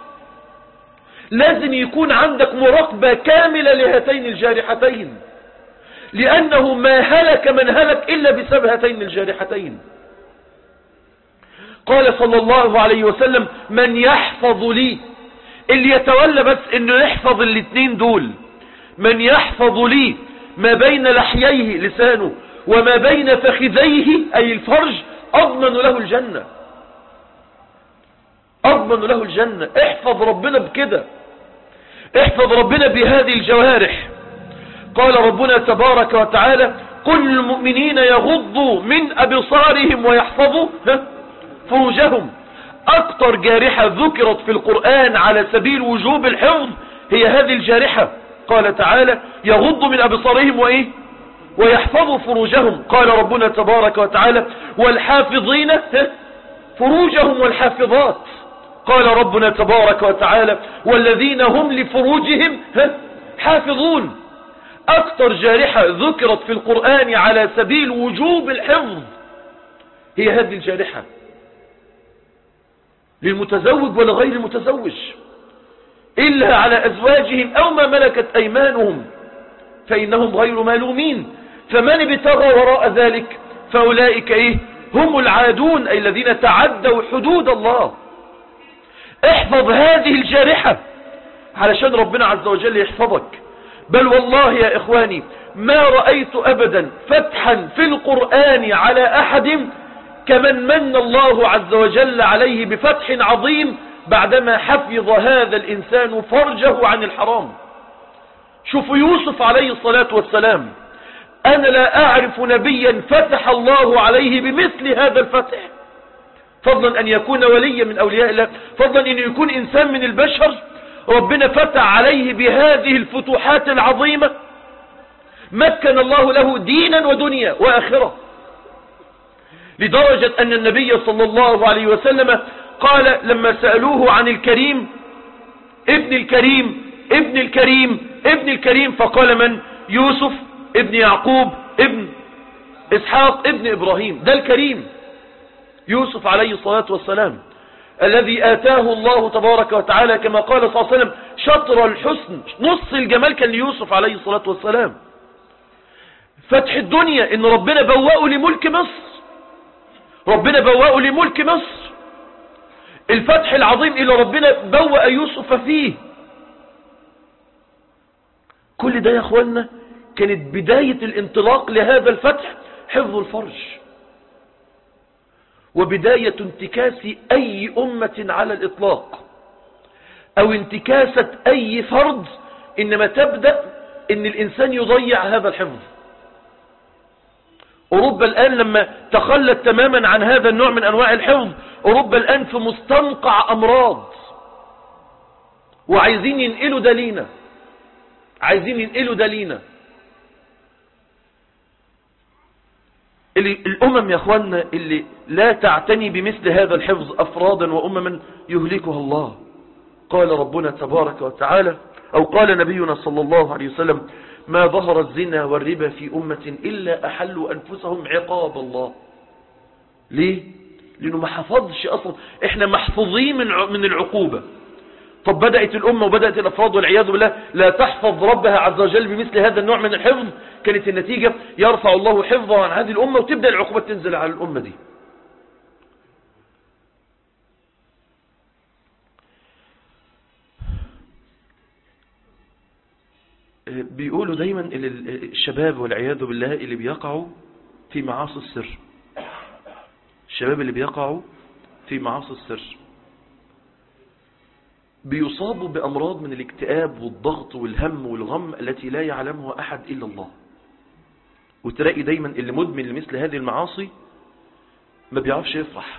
لازم يكون عندك مراقبة كاملة لهاتين الجارحتين، لأنه ما هلك من هلك إلا بسبب هاتين الجارحتين. قال صلى الله عليه وسلم من يحفظ لي، اللي يتولى بس انه يحفظ الاثنين دول، من يحفظ لي ما بين لحييه لسانه وما بين فخذيه اي الفرج اضمن له الجنة، اضمن له الجنة. احفظ ربنا بكده، احفظ ربنا بهذه الجوارح. قال ربنا تبارك وتعالى قل للمؤمنين يغضوا من ابصارهم ويحفظوا فروجهم. اكتر جارحة ذكرت في القرآن على سبيل وجوب الحفظ هي هذه الجارحة. قال تعالى يغضوا من ابصارهم وايه ويحفظوا فروجهم. قال ربنا تبارك وتعالى والحافظين فروجهم والحافظات. قال ربنا تبارك وتعالى والذين هم لفروجهم حافظون. اكتر جارحة ذكرت في القرآن على سبيل وجوب الحفظ هي هذه الجارحة، للمتزوج ولغير المتزوج، إلا على أزواجهم أو ما ملكت أيمانهم فإنهم غير ملومين، فمن ابتغى وراء ذلك فأولئك إيه هم العادون أي الذين تعدوا حدود الله. احفظ هذه الجارحة علشان ربنا عز وجل يحفظك. بل والله يا إخواني ما رأيت أبدا فتحا في القرآن على أحد كمن من الله عز وجل عليه بفتح عظيم بعدما حفظ هذا الإنسان فرجه عن الحرام. شوفوا يوسف عليه الصلاة والسلام، أنا لا أعرف نبيا فتح الله عليه بمثل هذا الفتح، فضلا أن يكون وليا من أولياء الله، فضلا أن يكون إنسان من البشر ربنا فتح عليه بهذه الفتوحات العظيمة، مكن الله له دينا ودنيا وآخرة، لدرجة أن النبي صلى الله عليه وسلم قال لما سألوه عن الكريم ابن الكريم ابن الكريم ابن الكريم فقال من؟ يوسف ابن يعقوب ابن إسحاق ابن إبراهيم، ده الكريم يوسف عليه الصلاة والسلام الذي آتاه الله تبارك وتعالى كما قال صلى الله عليه وسلم شطر الحسن، نص الجمال كان ليوسف عليه الصلاة والسلام. فتح الدنيا ان ربنا بوأه لملك مصر، ربنا بوأه لملك مصر، الفتح العظيم اللي ربنا بوأ يوسف فيه. كل ده يا اخوانا كانت بداية الانطلاق لهذا الفتح حفظ الفرج، وبداية انتكاس اي امة على الاطلاق، او انتكاسة اي فرد، انما تبدأ ان الانسان يضيع هذا الحفظ. اوروبا الان لما تخلت تماما عن هذا النوع من انواع الحفظ، اوروبا الان في مستنقع امراض، وعايزين ينقلوا ده لينا، عايزين ينقلوا ده لينا. الامم يا اخوانا اللي لا تعتني بمثل هذا الحفظ افرادا وامما يهلكها الله. قال ربنا تبارك وتعالى او قال نبينا صلى الله عليه وسلم ما ظهر الزنا والربا في امة الا احلوا انفسهم عقاب الله. ليه؟ لانه ما حفظش اصلا، احنا محفوظين من من العقوبة. طب بدأت الامة وبدأت الافراد والعياذ بالله لا تحفظ ربها عز وجل بمثل هذا النوع من الحفظ، كانت النتيجة يرفع الله حفظها عن هذه الامة وتبدأ العقوبات تنزل على الامة دي. بيقولوا دايما الشباب والعياذ بالله اللي بيقعوا في معاصي السر، الشباب اللي بيقعوا في معاصي السر بيصابوا بأمراض من الاكتئاب والضغط والهم والغم التي لا يعلمها أحد إلا الله. وتلاقي دايما اللي مدمن لمثل هذه المعاصي ما بيعرفش يفرح.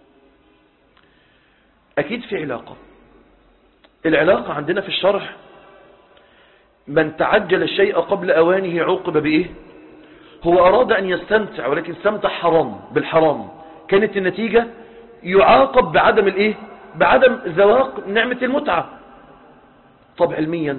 أكيد في علاقة. العلاقة عندنا في الشرع من تعجل الشيء قبل أوانه عوقب بإيه؟ هو أراد أن يستمتع ولكن استمتع حرام بالحرام، كانت النتيجة يعاقب بعدم الإيه؟ بعدم ذواق نعمة المتعة. طب علميا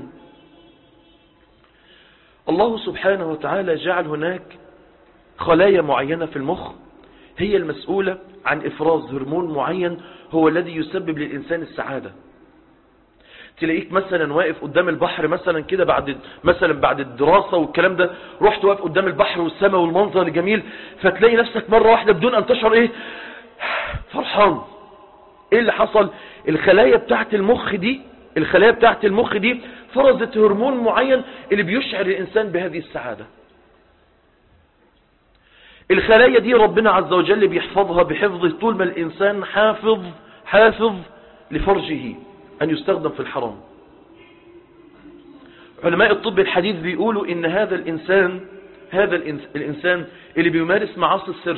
الله سبحانه وتعالى جعل هناك خلايا معينة في المخ هي المسؤولة عن إفراز هرمون معين هو الذي يسبب للإنسان السعادة. تلاقيك مثلا واقف قدام البحر مثلا كده بعد مثلا بعد الدراسة والكلام ده، رحت واقف قدام البحر والسماء والمنظر الجميل، فتلاقي نفسك مرة واحدة بدون أن تشعر إيه؟ فرحان. إيه اللي حصل؟ الخلايا بتاعت المخ دي الخلايا بتاعت المخ دي فرزت هرمون معين اللي بيشعر الإنسان بهذه السعادة. الخلايا دي ربنا عز وجل بيحفظها بحفظه طول ما الإنسان حافظ حافظ لفرجه أن يستخدم في الحرام. علماء الطب الحديث بيقولوا إن هذا الإنسان هذا الإنسان اللي بيمارس معاصي السر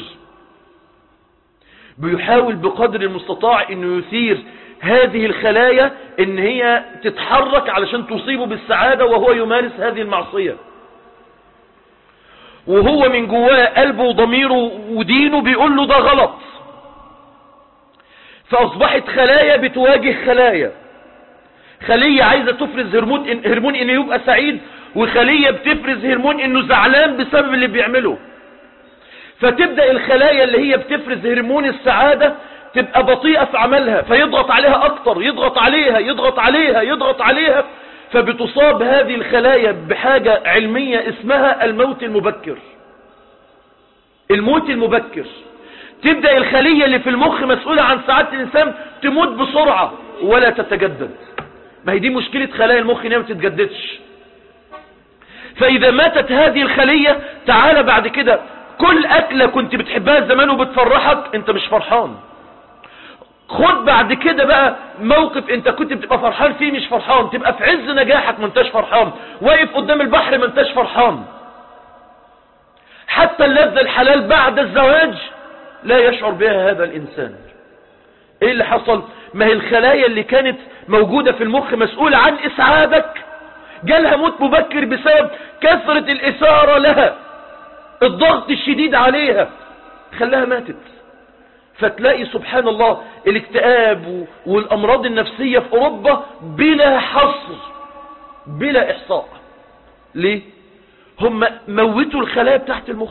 بيحاول بقدر المستطاع إنه يثير هذه الخلايا إن هي تتحرك علشان تصيبه بالسعادة وهو يمارس هذه المعصية، وهو من جواه قلبه وضميره ودينه بيقول له ده غلط. فأصبحت خلايا بتواجه خلايا، خلية عايزة تفرز هرمون إن هرمون إنه يبقى سعيد، وخلية بتفرز هرمون إنه زعلان بسبب اللي بيعمله. فتبدأ الخلايا اللي هي بتفرز هرمون السعادة تبقى بطيئة في عملها، فيضغط عليها أكتر، يضغط عليها يضغط عليها يضغط عليها، فبتصاب هذه الخلايا بحاجة علمية اسمها الموت المبكر. الموت المبكر تبدأ الخلية اللي في المخ مسؤولة عن سعادة الإنسان تموت بسرعة ولا تتجدد. ما هي دي مشكلة خلايا المخ انها ما تتجددش. فإذا ماتت هذه الخلية تعالى بعد كده كل أكلة كنت بتحبها زمان وبتفرحك انت مش فرحان. خد بعد كده بقى موقف انت كنت بتبقى فرحان فيه مش فرحان، تبقى في عز نجاحك ما انتش فرحان، واقف قدام البحر ما انتش فرحان. حتى اللذة الحلال بعد الزواج لا يشعر بها هذا الإنسان. ايه اللي حصل؟ ما هي الخلايا اللي كانت موجودة في المخ مسؤولة عن إسعادك جالها موت مبكر بسبب كثرة الإثارة لها، الضغط الشديد عليها خلاها ماتت. فتلاقي سبحان الله الاكتئاب والأمراض النفسية في أوروبا بلا حصر بلا إحصاء. ليه؟ هم موتوا الخلايا بتاعت المخ.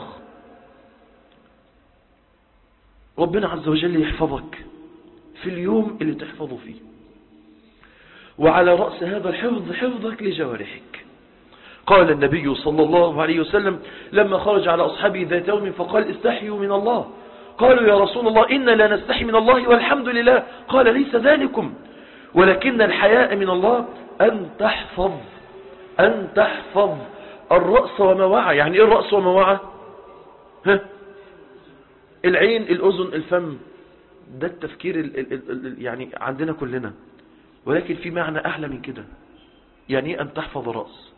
ربنا عز وجل يحفظك في اليوم اللي تحفظه فيه، وعلى رأس هذا الحفظ حفظك لجوارحك. قال النبي صلى الله عليه وسلم لما خرج على أصحابه ذات يوم فقال استحيوا من الله. قالوا يا رسول الله إنا لا نستحي من الله والحمد لله. قال ليس ذلكم ولكن الحياء من الله أن تحفظ أن تحفظ الرأس وما وعى. يعني إيه الرأس وما وعى؟ ها؟ العين الأذن الفم، ده التفكير ال ال ال يعني عندنا كلنا، ولكن في معنى أعلى من كده. يعني إيه أن تحفظ الرأس؟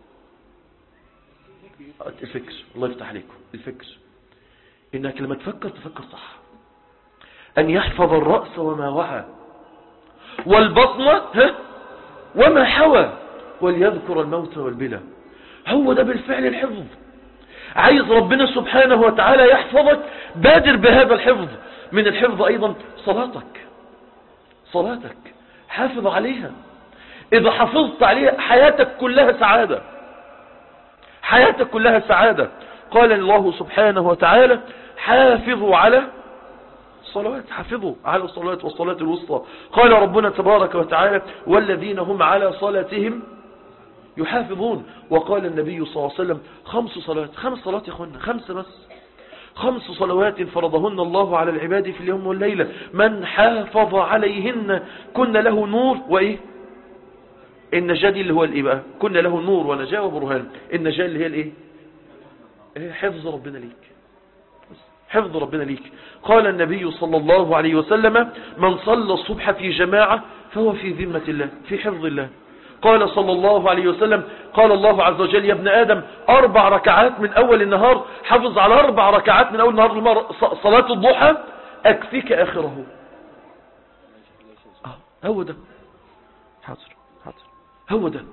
الفكر. الله يفتح عليكم. الفكر إنك لما تفكر تفكر صح. أن يحفظ الرأس وما وعى والبطن ها وما حوى وليذكر الموت والبلى. هو ده بالفعل الحفظ. عايز ربنا سبحانه وتعالى يحفظك، بادر بهذا الحفظ. من الحفظ أيضا صلاتك. صلاتك حافظ عليها. إذا حافظت عليها حياتك كلها سعادة، حياتك كلها سعادة. قال الله سبحانه وتعالى حافظوا على الصلوات، حافظوا على الصلوات والصلاة الوسطى. قال ربنا تبارك وتعالى والذين هم على صلاتهم يحافظون. وقال النبي صلى الله عليه وسلم خمس صلوات. خمس صلوات يا اخوانا، خمسة بس. خمس صلوات فرضهن الله على العباد في اليوم والليلة من حافظ عليهن كن له نور وإيه؟ النجاة دي اللي هو الإيه بقى؟ كن له نور ونجاة وبرهان. النجاة اللي هي الإيه؟ حفظ ربنا ليك، حفظ ربنا ليك. قال النبي صلى الله عليه وسلم من صلى الصبح في جماعة فهو في ذمة الله، في حفظ الله. قال صلى الله عليه وسلم، قال الله عز وجل: يا ابن آدم أربع ركعات من أول النهار، حافظ على أربع ركعات من أول النهار، صلاة الضحى أكفيك آخره. آه هو ده، حاضر حاضر، هو ده.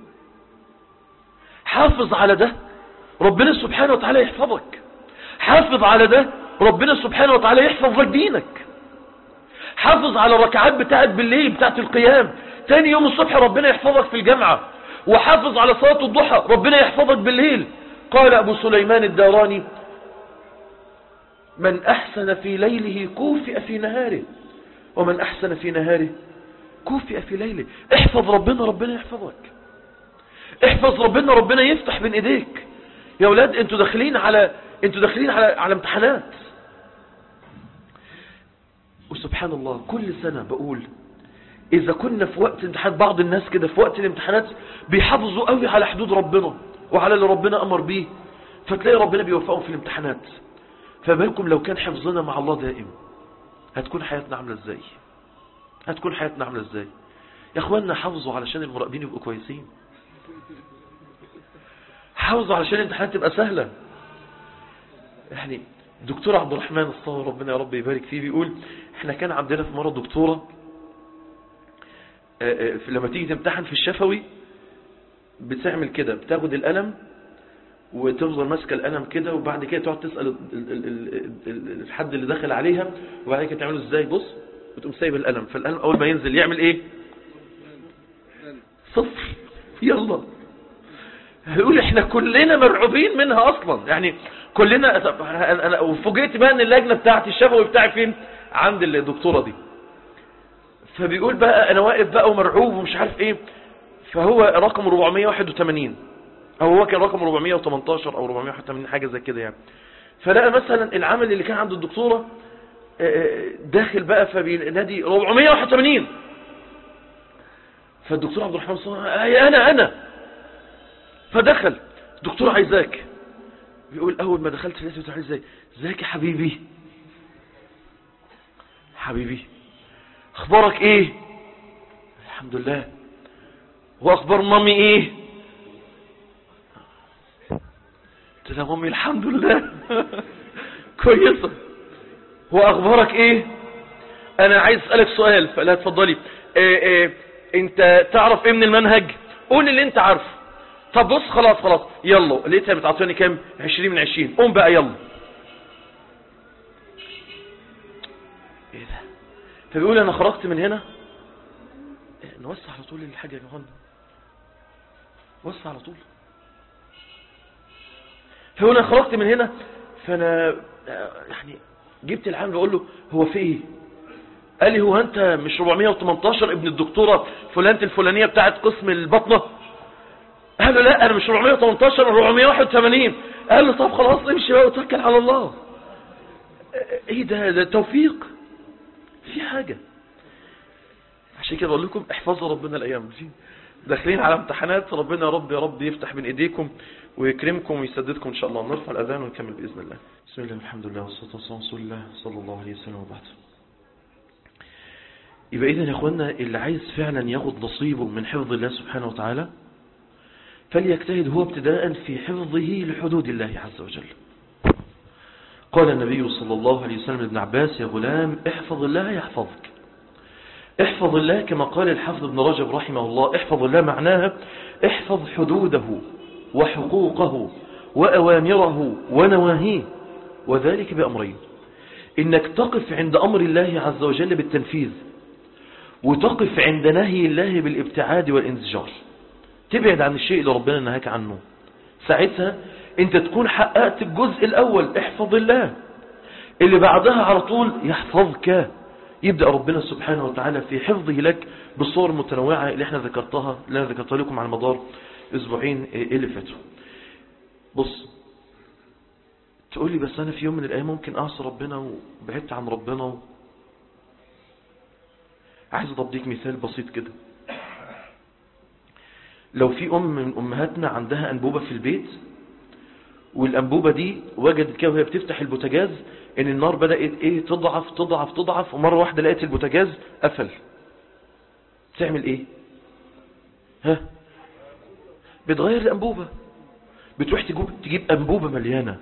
حافظ على ده، ربنا سبحانه وتعالى يحفظك. حافظ على ده، ربنا سبحانه وتعالى يحفظ لك دينك. حافظ على الركعات بتاعت بالليل بتاعت القيام، تاني يوم الصبح ربنا يحفظك في الجامعة. وحافظ على صلاة الضحى، ربنا يحفظك بالليل. قال أبو سليمان الداراني: من أحسن في ليله كوفئ في نهاره، ومن أحسن في نهاره كوفئ في ليله. احفظ ربنا، ربنا يحفظك. احفظ ربنا، ربنا يفتح بين ايديك. يا اولاد انتوا داخلين على انتوا داخلين على على امتحانات. وسبحان الله كل سنة بقول اذا كنا في وقت امتحان، بعض الناس كده في وقت الامتحانات بيحافظوا قوي على حدود ربنا وعلى اللي ربنا امر بيه، فتلاقي ربنا بيوفقهم في الامتحانات. فبالكم لو كان حفظنا مع الله دائم، هتكون حياتنا عاملة ازاي؟ هتكون حياتنا عاملة ازاي؟ يا اخواننا حافظوا علشان المراقبين يبقوا كويسين. حافظوا علشان الامتحانات تبقى سهلة. يعني دكتور عبد الرحمن الصاوي ربنا يا رب يبارك فيه بيقول: احنا كان عندنا في مرة دكتورة لما تيجي تمتحن في الشفوي بتعمل كده، بتاخد القلم وتفضل ماسكه القلم كده، وبعد كده تقعد تسأل الحد اللي داخل عليها، وبعد كده تعمله ازاي، بص وتقوم سايب القلم، فالقلم اول ما ينزل يعمل ايه؟ صفر. يلا هيقول احنا كلنا مرعوبين منها اصلا، يعني كلنا. انا وفوجئت بقى ان اللجنه بتاعتي الشفوي بتاعي فين؟ عند الدكتوره دي. فبيقول بقى انا واقف بقى ومرعوب ومش عارف ايه، فهو رقم أربعمية وواحد وثمانين، او هو كان رقم أربعمية وتمنتاشر او أربعمية وواحد وثمانين حاجه زي كده يعني. فلقى مثلا العمل اللي كان عند الدكتوره داخل بقى فبينادي أربعمية وواحد وثمانين، فالدكتور عبد الرحمن صلى اي انا انا فدخل. الدكتور عايزاك. بيقول اول ما دخلت لقيته بتقول ازاي؟ ازيك يا حبيبي؟ حبيبي اخبارك ايه؟ الحمد لله. واخبار مامي ايه؟ قلت لها مامي الحمد لله كويسه. واخبارك ايه؟ انا عايز اسالك سؤال. فلا اتفضلي. إيه إيه انت تعرف ايه من المنهج؟ قول اللي انت عارفه. طب بص خلاص خلاص يلا، لقيتها بتعطيني كام؟ عشرين من عشرين. قوم بقى يلا. ايه ده؟ فبيقول انا خرجت من هنا. إيه نوسع على طول الحاجة يا جهنم، وسع على طول. فبيقول انا خرجت من هنا، فانا يعني جبت العام بقول له هو في ايه؟ قال لي هو انت مش أربعمية وتمنتاشر ابن الدكتورة فلانة الفلانية بتاعت قسم البطنة؟ قال له لا انا مش أربعمية وتمنتاشر، أربعمية وواحد وثمانين. قال له طب خلاص امشي بقى وتوكل على الله. ايه ده؟ ده توفيق في حاجة. عشان كده بقول لكم احفظوا ربنا الايام دي، داخلين على امتحانات. ربنا يا رب يا رب يفتح بين ايديكم ويكرمكم ويسددكم ان شاء الله. نرفع الاذان ونكمل باذن الله. بسم الله الحمد لله والصلاه والسلام على رسول الله صلى الله عليه وسلم وبعد. يبقى اذا يا اخوانا اللي عايز فعلا ياخد نصيبه من حفظ الله سبحانه وتعالى فليجتهد هو ابتداء في حفظه لحدود الله عز وجل. قال النبي صلى الله عليه وسلم لابن عباس: يا غلام احفظ الله يحفظك. احفظ الله كما قال الحافظ ابن رجب رحمه الله: احفظ الله معناها احفظ حدوده وحقوقه وأوامره ونواهيه، وذلك بأمرين: إنك تقف عند أمر الله عز وجل بالتنفيذ، وتقف عند نهي الله بالابتعاد والانزجار. تبعد عن الشيء اللي ربنا نهاك عنه، ساعتها انت تكون حققت الجزء الأول احفظ الله. اللي بعدها على طول يحفظك. يبدأ ربنا سبحانه وتعالى في حفظه لك بالصور المتنوعة اللي احنا ذكرتها اللي انا ذكرتها لكم على مدار اسبوعين اللي فاتوا. بص تقول لي بس انا في يوم من الايام ممكن اعصي ربنا وبعدت عن ربنا و... عايز اضبطيك مثال بسيط كده. لو في ام من امهاتنا عندها انبوبة في البيت، والانبوبة دي وجدت كده وهي بتفتح البوتاجاز ان النار بدأت ايه تضعف تضعف تضعف، ومرة واحدة لقيت البوتاجاز قفل. تعمل ايه؟ ها؟ بتغير الانبوبة، بتروح تجيب, تجيب انبوبة مليانة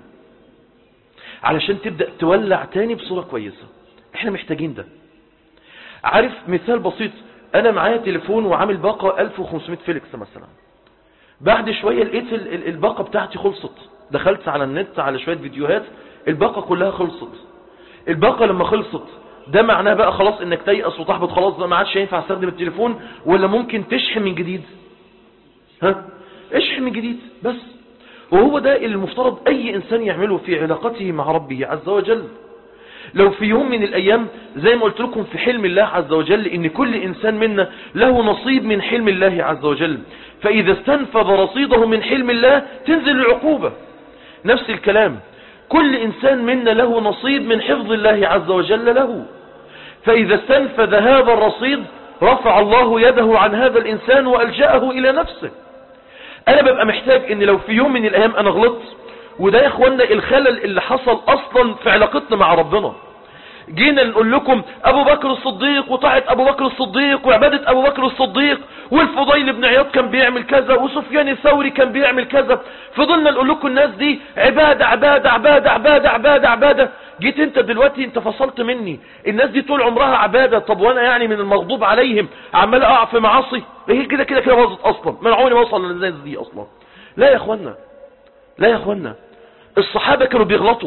علشان تبدأ تولع تاني بصورة كويسة. احنا محتاجين ده. عارف مثال بسيط، انا معايا تليفون وعامل باقة ألف وخمسمائة فيليكس مثلا، بعد شوية لقيت الباقة بتاعتي خلصت، دخلت على النت على شوية فيديوهات، الباقة كلها خلصت. الباقة لما خلصت ده معناه بقى خلاص انك تيأس وتحبط، خلاص ما عادش ينفع استخدم التليفون، ولا ممكن تشحن من جديد؟ ها؟ اشحن من جديد بس. وهو ده اللي المفترض اي انسان يعمله في علاقته مع ربه عز وجل. لو في يوم من الايام زي ما قلت لكم في حلم الله عز وجل ان كل انسان منا له نصيب من حلم الله عز وجل، فاذا استنفذ رصيده من حلم الله تنزل العقوبة. نفس الكلام، كل انسان منا له نصيب من حفظ الله عز وجل له، فاذا استنفذ هذا الرصيد رفع الله يده عن هذا الانسان والجأه الى نفسه. انا ببقى محتاج ان لو في يوم من الايام انا غلطت، وده يا اخوانا الخلل اللي حصل اصلا في علاقتنا مع ربنا. جينا نقول لكم ابو بكر الصديق وطاعة ابو بكر الصديق وعبادة ابو بكر الصديق، والفضيل بن عياض كان بيعمل كذا، وسفيان الثوري كان بيعمل كذا، فضلنا نقول لكم الناس دي عبادة عبادة عبادة عبادة عبادة عبادة. جيت انت دلوقتي انت فصلت مني، الناس دي طول عمرها عبادة، طب وانا يعني من المغضوب عليهم عمال اقع في معاصي؟ هي كده كده كده باظت اصلا، منعوني ما اوصل للناس دي اصلا. لا يا اخوانا، لا يا اخوانا، الصحابة كانوا بيغلطوا،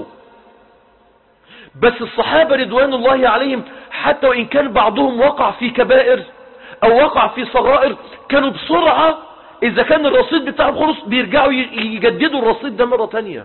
بس الصحابة رضوان الله عليهم حتى وإن كان بعضهم وقع في كبائر أو وقع في صغائر، كانوا بسرعة إذا كان الرصيد بتاعهم خلص بيرجعوا يجددوا الرصيد ده مرة تانية.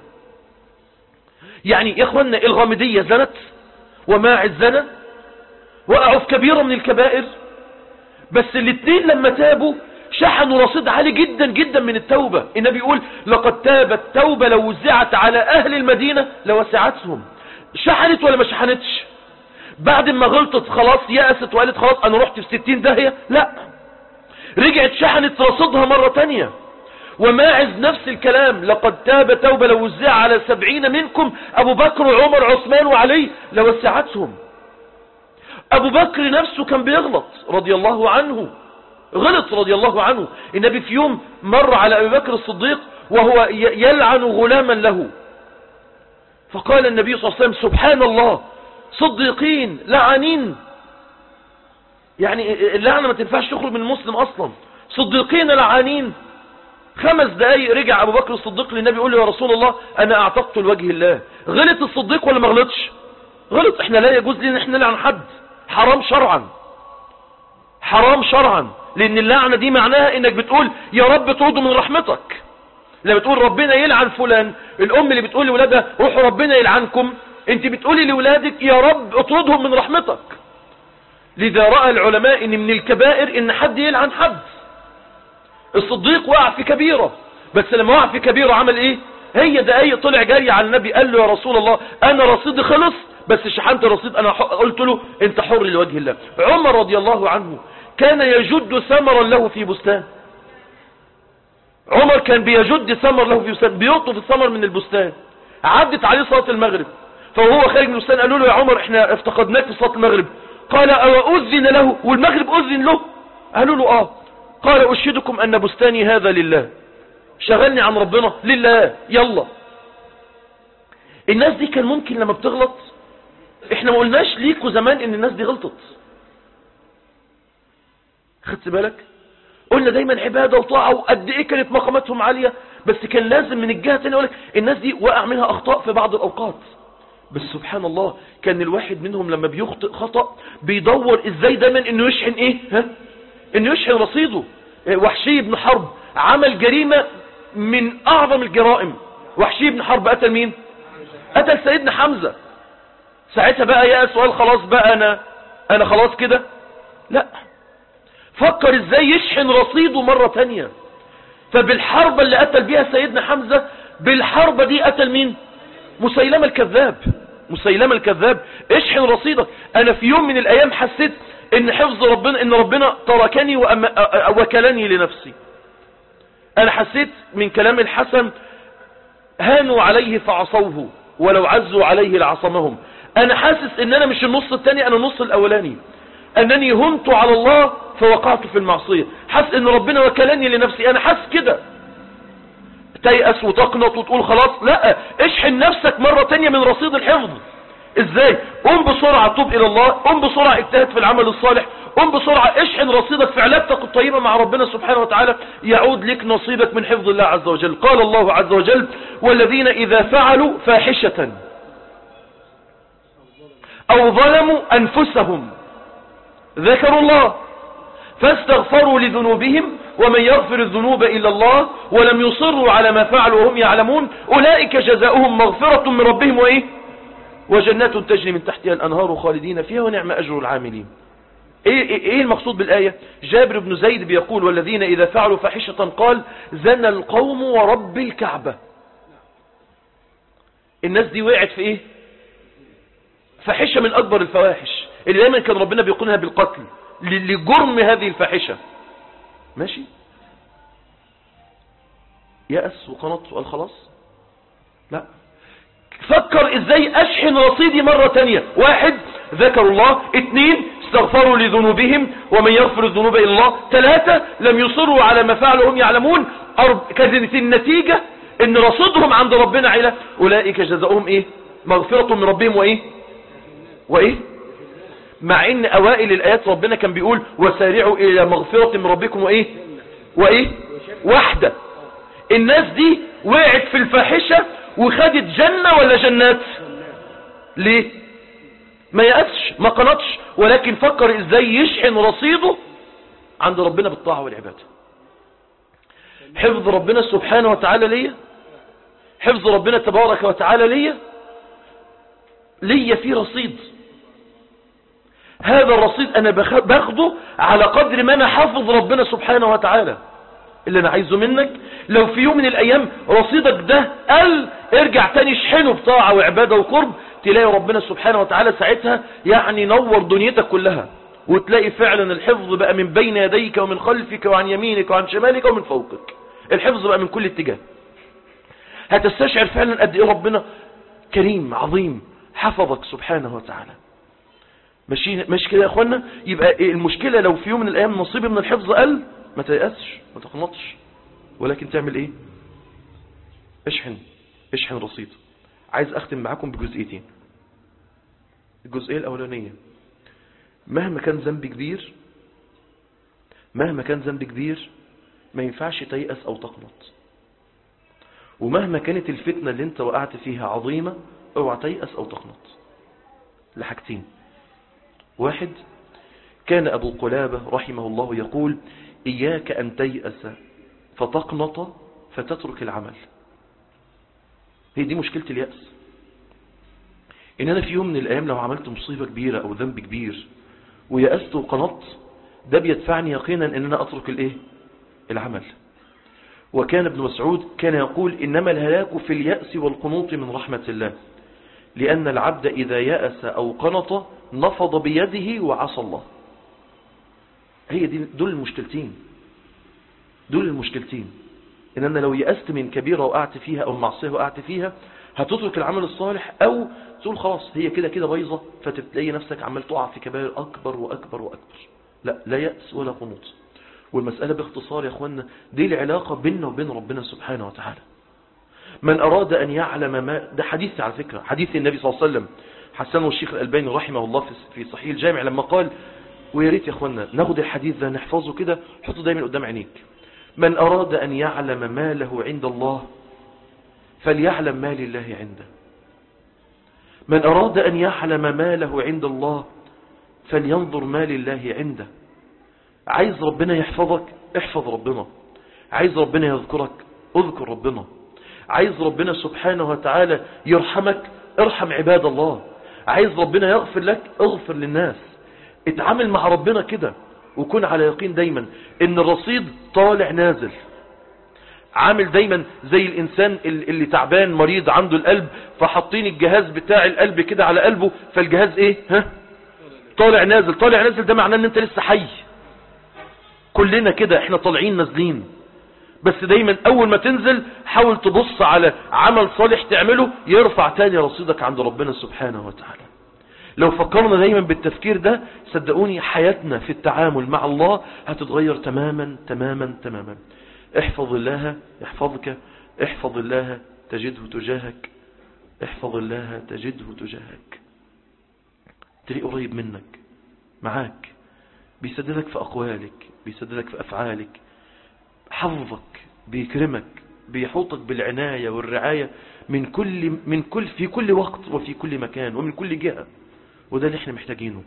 يعني يا أخوانا الغامدية زنت وماعز زنى، وقعوا في كبيرة من الكبائر، بس الاثنين لما تابوا شحنوا رصيد عالي جدا جدا من التوبة. النبي يقول لقد تابت توبة لو وزعت على أهل المدينة لوسعتهم. شحنت ولا ما شحنتش؟ بعد ما غلطت خلاص يأست وقالت خلاص انا رحت في ستين داهية؟ لا، رجعت شحنت رصيدها مرة تانية. وماعز نفس الكلام، لقد تاب توبة لو وزع على سبعين منكم، ابو بكر وعمر عثمان وعلي لوسعتهم. ابو بكر نفسه كان بيغلط رضي الله عنه، غلط رضي الله عنه. النبي في يوم مر على ابي بكر الصديق وهو يلعن غلاما له، فقال النبي صلى الله عليه وسلم سبحان الله، صديقين لعنين، يعني اللعنة ما تنفعش تخرج من المسلم اصلا، صديقين لعانين. خمس دقايق رجع ابو بكر الصديق للنبي يقول له يا رسول الله انا اعتقت لوجه الله. غلط الصديق ولا ما غلطش؟ غلط. احنا لا يجوز لنا احنا نلعن حد، حرام شرعا، حرام شرعا، لان اللعنة دي معناها انك بتقول يا رب ترده من رحمتك. لما بتقول ربنا يلعن فلان، الام اللي بتقول لولادها روحوا ربنا يلعنكم، انت بتقولي لولادك يا رب اطردهم من رحمتك. لذا رأى العلماء ان من الكبائر ان حد يلعن حد. الصديق وقع في كبيرة، بس لما وقع في كبيرة عمل ايه؟ هي دقايق طلع جاري على النبي قال له يا رسول الله انا رصيدي خلص، بس شحنت رصيد، انا قلت له انت حر لوجه الله. عمر رضي الله عنه كان يجد ثمرا له في بستان، عمر كان بيجد ثمر له في بستان، بيقطف الثمر من البستان. عدت عليه صلاة المغرب، فهو خارج من البستان قالوا له يا عمر احنا افتقدناك في صلاة المغرب. قال او اذن له والمغرب اذن له؟ قالوا له اه. قال اشهدكم ان بستاني هذا لله، شغلني عن ربنا لله، يلا. الناس دي كان ممكن لما بتغلط، احنا ما قلناش ليكوا زمان ان الناس دي غلطت، خدت بالك؟ قلنا دايما عبادة وطاعة وقد ايه كانت مقاماتهم عالية، بس كان لازم من الجهة الثانية يقول لك الناس دي وقع منها اخطاء في بعض الاوقات. بس سبحان الله كان الواحد منهم لما بيخطئ خطأ بيدور ازاي دايما انه يشحن ايه؟ ها؟ انه يشحن رصيده. وحشي بن حرب عمل جريمة من اعظم الجرائم. وحشي بن حرب قتل مين؟ قتل سيدنا حمزة. ساعتها بقى يا سؤال خلاص بقى انا انا خلاص كده؟ لا، فكر ازاي يشحن رصيده مرة تانية. فبالحربة اللي قتل بيها سيدنا حمزة، بالحربة دي قتل مين؟ مسيلمة الكذاب. مسيلمة الكذاب. اشحن رصيدك. انا في يوم من الايام حسيت ان حفظ ربنا، ان ربنا تركني وكلني لنفسي. انا حسيت من كلام الحسن هانوا عليه فعصوه ولو عزوا عليه لعصمهم. انا حاسس ان انا مش النص الثاني، انا النص الاولاني، انني هنت على الله فوقعت في المعصية، حس ان ربنا وكلني لنفسي، انا حس كده. تيأس وتقنط وتقول خلاص؟ لا، اشحن نفسك مرة تانية من رصيد الحفظ. ازاي؟ قم بسرعة توب الى الله، قم بسرعة اجتهد في العمل الصالح، قم بسرعة اشحن رصيدك في علاقتك الطيبة مع ربنا سبحانه وتعالى، يعود لك نصيبك من حفظ الله عز وجل. قال الله عز وجل: والذين اذا فعلوا فاحشة او ظلموا انفسهم ذكروا الله فاستغفروا لذنوبهم ومن يغفر الذنوب إلا الله ولم يصروا على ما فعلوا وهم يعلمون أولئك جزاؤهم مغفرة من ربهم وإيه؟ وجنات تجري من تحتها الأنهار خالدين فيها ونعم أجر العاملين. إيه, إيه, إيه المقصود بالآية؟ جابر بن زيد بيقول: والذين إذا فعلوا فاحشة قال زنى القوم ورب الكعبة. الناس دي وقعت في إيه؟ فاحشة من أكبر الفواحش اللي دايما كان ربنا بيقولها بالقتل لجرم هذه الفاحشة. ماشي؟ يأس وقنط وقال خلاص؟ لا، فكر ازاي اشحن رصيدي مرة تانية. واحد، ذكروا الله. اثنين، استغفروا لذنوبهم ومن يغفر الذنوب الا الله. ثلاثة، لم يصروا على ما فعلوا وهم يعلمون. أرب... كانت النتيجة ان رصيدهم عند ربنا علا. اولئك جزاؤهم ايه؟ مغفرة من ربهم وايه وايه مع ان اوائل الايات ربنا كان بيقول وسارعوا الى مغفرة من ربكم وايه وايه واحدة. الناس دي وقعت في الفاحشة وخدت جنة ولا جنات؟ ليه؟ ما يأسش، ما قنطش، ولكن فكر ازاي يشحن رصيده عند ربنا بالطاعة والعبادة. حفظ ربنا سبحانه وتعالى ليا، حفظ ربنا تبارك وتعالى ليا ليا في رصيد. هذا الرصيد انا باخده على قدر ما انا حافظ ربنا سبحانه وتعالى. اللي انا عايزه منك لو في يوم من الايام رصيدك ده قل، ارجع تاني اشحنه بطاعة وعبادة وقرب، تلاقي ربنا سبحانه وتعالى ساعتها يعني نور دنيتك كلها، وتلاقي فعلا الحفظ بقى من بين يديك ومن خلفك وعن يمينك وعن شمالك ومن فوقك. الحفظ بقى من كل اتجاه. هتستشعر فعلا قد ايه ربنا كريم عظيم حفظك سبحانه وتعالى. ماشي ماشي كده يا اخوانا؟ يبقى المشكلة لو في يوم من الايام نصيبي من الحفظ قل، ما تيأسش، ما تقنطش، ولكن تعمل ايه؟ اشحن اشحن رصيد. عايز اختم معاكم بجزئيتين. الجزئية الاولانية، مهما كان ذنب كبير مهما كان ذنب كبير ما ينفعش تيأس او تقنط. ومهما كانت الفتنة اللي انت وقعت فيها عظيمة اوعى تيأس او تقنط. لحاجتين. واحد، كان ابو قلابة رحمه الله يقول: اياك ان تيأس فتقنط فتترك العمل. هي دي مشكلة اليأس، ان انا في يوم من الايام لو عملت مصيبة كبيرة او ذنب كبير ويأست وقنطت، ده بيدفعني يقينا ان انا اترك الايه؟ العمل. وكان ابن مسعود كان يقول: انما الهلاك في اليأس والقنوط من رحمة الله، لان العبد اذا يأس او قنط نفض بيده وعصى الله. هي دي دول المشكلتين دول المشكلتين ان انا لو يأست من كبيرة وقعت فيها او معصية وقعت فيها هتترك العمل الصالح، او تقول خلاص هي كده كده بايظة، فتلاقي نفسك عمال تقع في كبائر اكبر واكبر واكبر. لا لا يأس ولا قنوط. والمسألة باختصار يا اخوانا دي العلاقة بيننا وبين ربنا سبحانه وتعالى. من اراد ان يعلم ما، ده حديث على فكرة، حديث النبي صلى الله عليه وسلم حسنه الشيخ الألباني رحمه الله في صحيح الجامع لما قال، ويا ريت يا اخوانا ناخد الحديث ده نحفظه كده، حطه دايما قدام عينيك: من أراد أن يعلم ما له عند الله فليعلم ما لله عنده. من أراد أن يعلم ما له عند الله فلينظر ما لله عنده. عايز ربنا يحفظك؟ احفظ ربنا. عايز ربنا يذكرك؟ اذكر ربنا. عايز ربنا سبحانه وتعالى يرحمك؟ ارحم عباد الله. عايز ربنا يغفر لك؟ اغفر للناس. اتعامل مع ربنا كده، وكن على يقين دايما ان الرصيد طالع نازل. عامل دايما زي الانسان اللي تعبان مريض عنده القلب، فحطين الجهاز بتاع القلب كده على قلبه، فالجهاز ايه؟ ها؟ طالع نازل. طالع نازل ده معناه ان انت لسه حي. كلنا كده احنا طالعين نازلين، بس دايما اول ما تنزل حاول تبص على عمل صالح تعمله يرفع تاني رصيدك عند ربنا سبحانه وتعالى. لو فكرنا دايما بالتفكير ده صدقوني حياتنا في التعامل مع الله هتتغير تماما تماما تماما. احفظ الله يحفظك، احفظ الله تجده تجاهك، احفظ الله تجده تجاهك. تلاقيه قريب منك، معاك، بيسددك في أقوالك، بيسددك في أفعالك، حفظك، بيكرمك، بيحوطك بالعناية والرعاية من كل من كل في كل وقت وفي كل مكان ومن كل جهة، وده اللي احنا محتاجينه.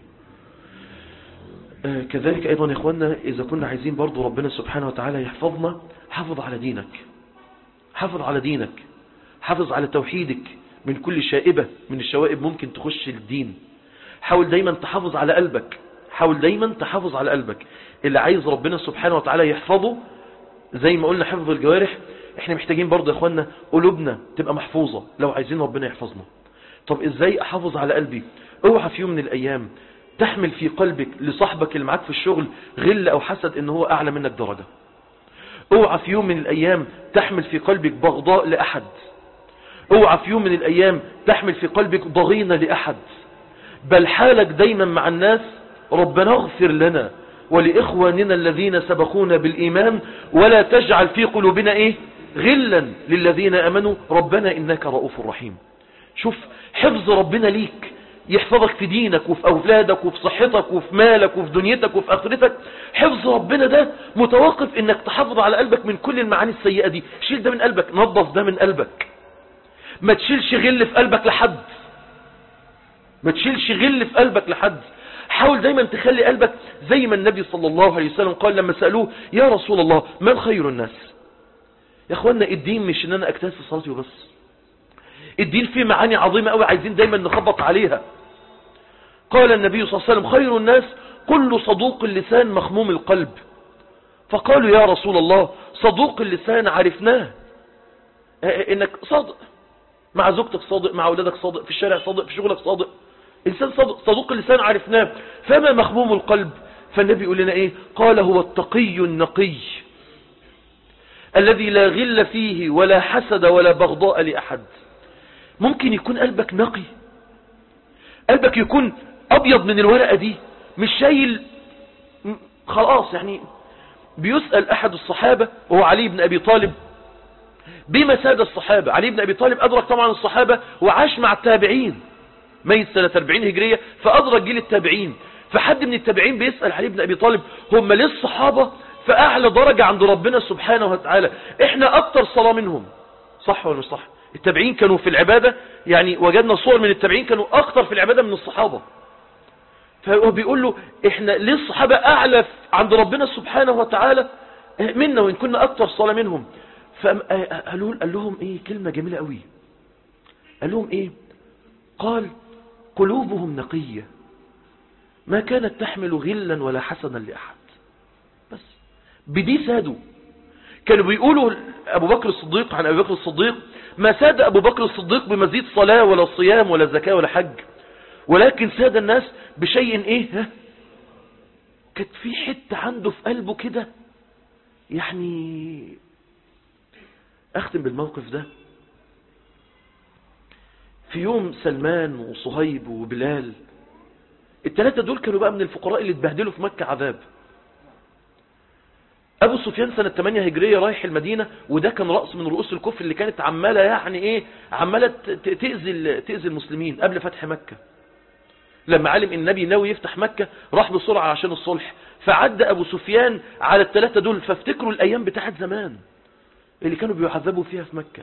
آه كذلك أيضا يا إخواننا إذا كنا عايزين برضو ربنا سبحانه وتعالى يحفظنا، حافظ على دينك، حافظ على دينك، حافظ على توحيدك من كل شائبة من الشوائب ممكن تخش الدين. حاول دايما تحافظ على قلبك، حاول دايما تحافظ على قلبك. اللي عايز ربنا سبحانه وتعالى يحفظه زي ما قلنا حفظ الجوارح، احنا محتاجين برضو يا اخوانا قلوبنا تبقى محفوظة لو عايزين ربنا يحفظنا. طب ازاي احافظ على قلبي؟ اوعى في يوم من الايام تحمل في قلبك لصاحبك اللي معاك في الشغل غل او حسد ان هو اعلى منك درجة. اوعى في يوم من الايام تحمل في قلبك بغضاء لاحد. اوعى في يوم من الايام تحمل في قلبك ضغينة لاحد. بل حالك دايما مع الناس ربنا اغفر لنا ولإخواننا الذين سبقونا بالإيمان ولا تجعل في قلوبنا إيه غلا للذين أمنوا ربنا إنك رؤوف رحيم. شوف حفظ ربنا ليك يحفظك في دينك وفي أولادك وفي صحتك وفي مالك وفي دنيتك وفي آخرتك. حفظ ربنا ده متوقف إنك تحافظ على قلبك من كل المعاني السيئة دي. شيل ده من قلبك، نظف ده من قلبك. ما تشيلش غل في قلبك لحد، ما تشيلش غل في قلبك لحد. حاول دايما تخلي قلبك زي ما النبي صلى الله عليه وسلم قال لما سألوه يا رسول الله من خير الناس. يا اخوانا الدين مش ان انا اكتفي صلاتي وبس، الدين فيه معاني عظيمة قوي عايزين دايما نخبط عليها. قال النبي صلى الله عليه وسلم خير الناس كل صدوق اللسان مخموم القلب. فقالوا يا رسول الله صدوق اللسان عرفناه، انك صادق مع زوجتك، صادق مع اولادك، صادق في الشارع، صادق في شغلك، صادق إنسان صدق. صدوق اللسان عرفناه، فما مخموم القلب؟ فالنبي يقول لنا إيه؟ قال هو التقي النقي الذي لا غل فيه ولا حسد ولا بغضاء لأحد. ممكن يكون قلبك نقي، قلبك يكون أبيض من الورقة دي، مش شايل خلاص. يعني بيسأل أحد الصحابة وهو علي بن أبي طالب بما ساد الصحابة. علي بن أبي طالب أدرك طبعا الصحابة وعاش مع التابعين، ميت سنة أربعين هجرية فأدرك جيل التابعين. فحد من التابعين بيسأل علي بن أبي طالب هم ليه الصحابة في أعلى درجة عند ربنا سبحانه وتعالى؟ إحنا أكتر صلاة منهم، صح ولا مش صح؟ التابعين كانوا في العبادة، يعني وجدنا صور من التابعين كانوا أكتر في العبادة من الصحابة. فهو بيقول له إحنا ليه الصحابة أعلى عند ربنا سبحانه وتعالى منا وإن كنا أكتر صلاة منهم؟ فقال لهم إيه كلمة جميلة قوي، قال لهم إيه؟ قال قلوبهم نقية ما كانت تحمل غلا ولا حسنا لأحد. بس بدي سادوا. كانوا بيقولوا أبو بكر الصديق عن أبو بكر الصديق ما ساد أبو بكر الصديق بمزيد صلاة ولا صيام ولا زكاة ولا حج، ولكن ساد الناس بشيء إيه ها؟ كانت في حتة عنده في قلبه كده. يعني أختم بالموقف ده. في يوم سلمان وصهيب وبلال الثلاثة دول كانوا بقى من الفقراء اللي اتبهدلوا في مكة عذاب. أبو سفيان سنة ثمانية هجرية رايح المدينة، وده كان رأس من رؤوس الكفر اللي كانت عمالة يعني إيه عمالة تأذي تأذي المسلمين قبل فتح مكة. لما علم إن النبي ناوي يفتح مكة راح بسرعة عشان الصلح، فعد أبو سفيان على الثلاثة دول. فافتكروا الأيام بتاعت زمان اللي كانوا بيعذبوا فيها في مكة،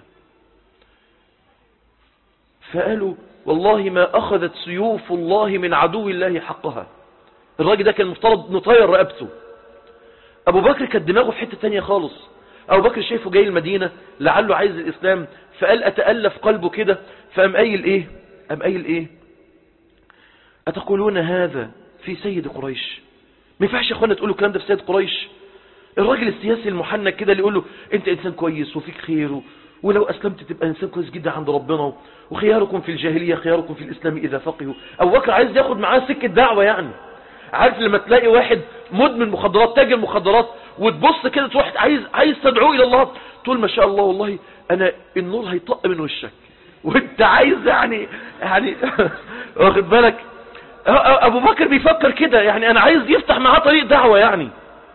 فقالوا والله ما أخذت سيوف الله من عدو الله حقها. الراجل ده كان مفترض نطير رقبته. أبو بكر كانت دماغه في حتة تانية خالص. أبو بكر شايفه جاي المدينة لعله عايز الإسلام، فقال أتألف قلبه كده، فقام قايل إيه قام قايل إيه أتقولون هذا في سيد قريش؟ ما ينفعش يا أخوانا تقولوا الكلام ده في سيد قريش. الراجل السياسي المحنك كده اللي يقول له أنت إنسان كويس وفيك خير، ولو أسلمت تبقى إنسان كويس جدا عند ربنا، وخياركم في الجاهلية خياركم في الإسلام إذا فقهوا. أبو بكر عايز ياخد معاه سكة دعوة. يعني عارف لما تلاقي واحد مدمن مخدرات، تاجر مخدرات، وتبص كده تروح عايز عايز تدعوه إلى الله، تقول ما شاء الله والله أنا النور هيطق من وشك، وانت عايز يعني يعني واخد بالك. ابو بكر بيفكر كده، يعني انا عايز يفتح معاه طريق دعوة يعني.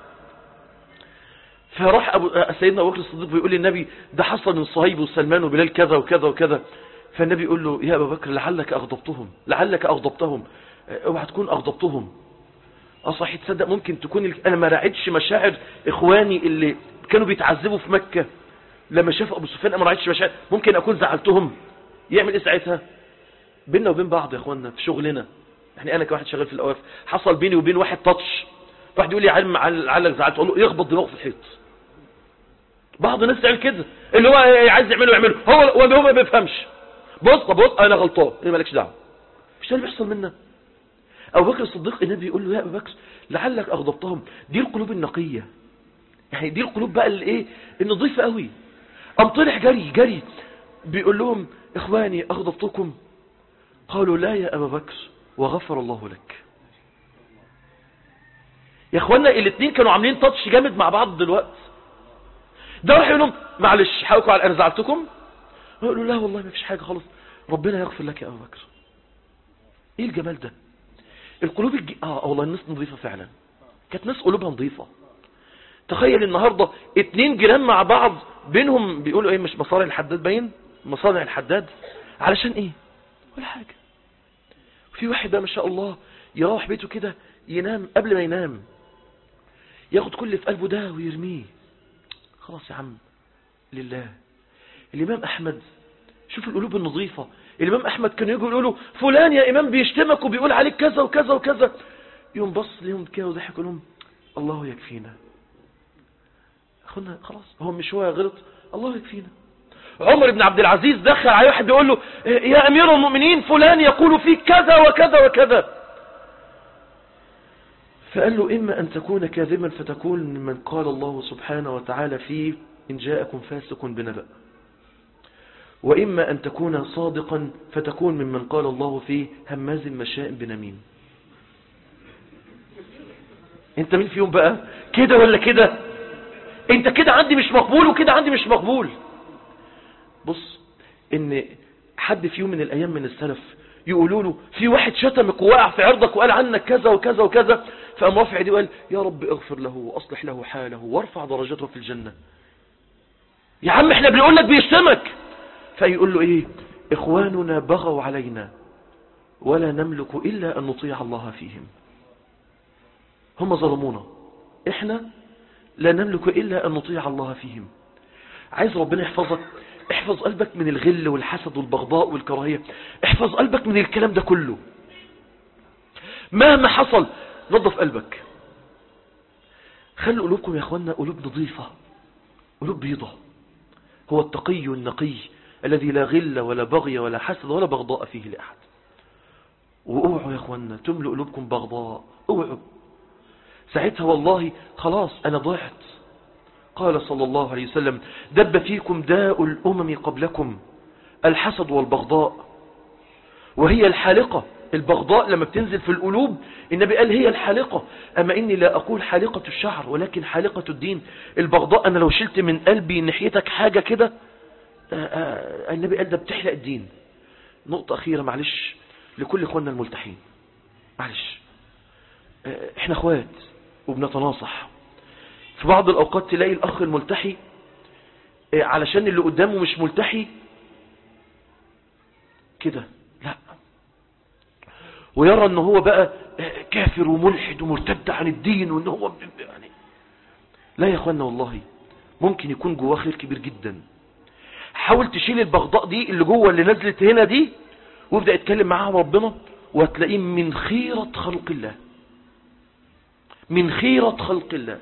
فراح أبو سيدنا ابو بكر الصديق بيقول للنبي ده حصل من صهيب وسلمان وبلال كذا وكذا وكذا. فالنبي يقول له يا ابو بكر لعلك اغضبتهم، لعلك اغضبتهم، اوعى تكون اغضبتهم. اصح تصدق ممكن تكون انا ما راعيتش مشاعر اخواني اللي كانوا بيتعذبوا في مكة لما شافوا ابو سفيان، انا ما راعيتش مشاعر، ممكن اكون زعلتهم. يعمل ايه ساعتها؟ بيننا وبين بعض يا اخواننا في شغلنا، يعني انا كواحد شغال في الاوقاف حصل بيني وبين واحد تاتش، واحد يقول لي علم علك زعلت، اقول له يخبط دماغه في الحيط. بعض الناس تعمل كده، اللي هو عايز يعمله يعمله، هو هو ما بيفهمش. بص بص انا غلطان، ايه مالكش دعوه. مش ده اللي بيحصل منا. ابو بكر الصديق النبي يقول له يا ابو بكر لعلك اغضبتهم، دي القلوب النقيه، يعني دي القلوب بقى اللي ايه النظيفه قوي. قام طلع جري جري بيقول لهم اخواني اغضبتكم؟ قالوا لا يا ابا بكر وغفر الله لك. يا اخوانا الاثنين كانوا عاملين تاتش جامد مع بعض دلوقتي. ده راح يقول لهم معلش حقكم على الارز زعلتكم؟ قالوا لا والله ما فيش حاجه خالص، ربنا يغفر لك يا ابو بكر. ايه الجمال ده؟ القلوب الج... اه والله الناس نظيفه فعلا، كانت ناس قلوبها نظيفه. تخيل النهارده اتنين جيران مع بعض بينهم بيقولوا ايه، مش مصانع الحداد باين، مصانع الحداد، علشان ايه؟ ولا حاجه. في واحد بقى ما شاء الله يروح بيته كده ينام، قبل ما ينام ياخد كل اللي في قلبه ده ويرميه، خلاص يا عم لله. الامام احمد، شوف القلوب النظيفه. الامام احمد كانوا يجوا يقولوا فلان يا امام بيشتمك وبيقول عليك كذا وكذا وكذا، يوم بص ليهم كده وضحك يقول لهم الله يكفينا. اخونا خلاص هو مش هو غلط، الله يكفينا. عمر بن عبد العزيز دخل على واحد بيقول له يا امير المؤمنين فلان يقول فيك كذا وكذا وكذا، فقال له اما ان تكون كاذبا فتكون ممن قال الله سبحانه وتعالى فيه ان جاءكم فاسق بنبأ، وإما أن تكون صادقا فتكون ممن قال الله فيه هماز مشاء بنميم. انت مين فيهم بقى، كده ولا كده؟ انت كده عندي مش مقبول وكده عندي مش مقبول. بص ان حد في يوم من الايام من السلف يقولوا له في واحد شتمك ووقع في عرضك وقال عنك كذا وكذا وكذا، فقام رافع يديه وقال يا رب اغفر له واصلح له حاله وارفع درجته في الجنة. يا عم احنا بنقول لك بيشتمك. فيقول له ايه، اخواننا بغوا علينا ولا نملك الا ان نطيع الله فيهم. هم ظلمونا، احنا لا نملك الا ان نطيع الله فيهم. عايز ربنا يحفظك، احفظ قلبك من الغل والحسد والبغضاء والكراهية، احفظ قلبك من الكلام ده كله. مهما حصل نظف قلبك. خلوا قلوبكم يا اخوانا قلوب نظيفة، قلوب بيضة. هو التقي النقي الذي لا غل ولا بغي ولا حسد ولا بغضاء فيه لأحد. واوعوا يا اخوانا تملوا قلوبكم بغضاء، اوعوا ساعتها والله خلاص انا ضعت. قال صلى الله عليه وسلم دب فيكم داء الامم قبلكم الحسد والبغضاء، وهي الحالقة. البغضاء لما بتنزل في القلوب النبي قال هي الحالقة، اما اني لا اقول حالقة الشعر ولكن حالقة الدين. البغضاء انا لو شلت من قلبي ناحيتك حاجة كده، النبي قال ده بتحلق الدين. نقطة اخيرة معلش لكل اخواننا الملتحين، معلش احنا اخوات وبنتناصح. في بعض الاوقات تلاقي الاخ الملتحي علشان اللي قدامه مش ملتحي كده لا، ويرى ان هو بقى كافر وملحد ومرتد عن الدين وان هو يعني لا. يا اخوانا والله ممكن يكون جواه خير كبير جدا. حاول تشيل البغضاء دي اللي جوه اللي نزلت هنا دي، وابدأ اتكلم معاها ربنا، وهتلاقيه من خيرة خلق الله، من خيرة خلق الله.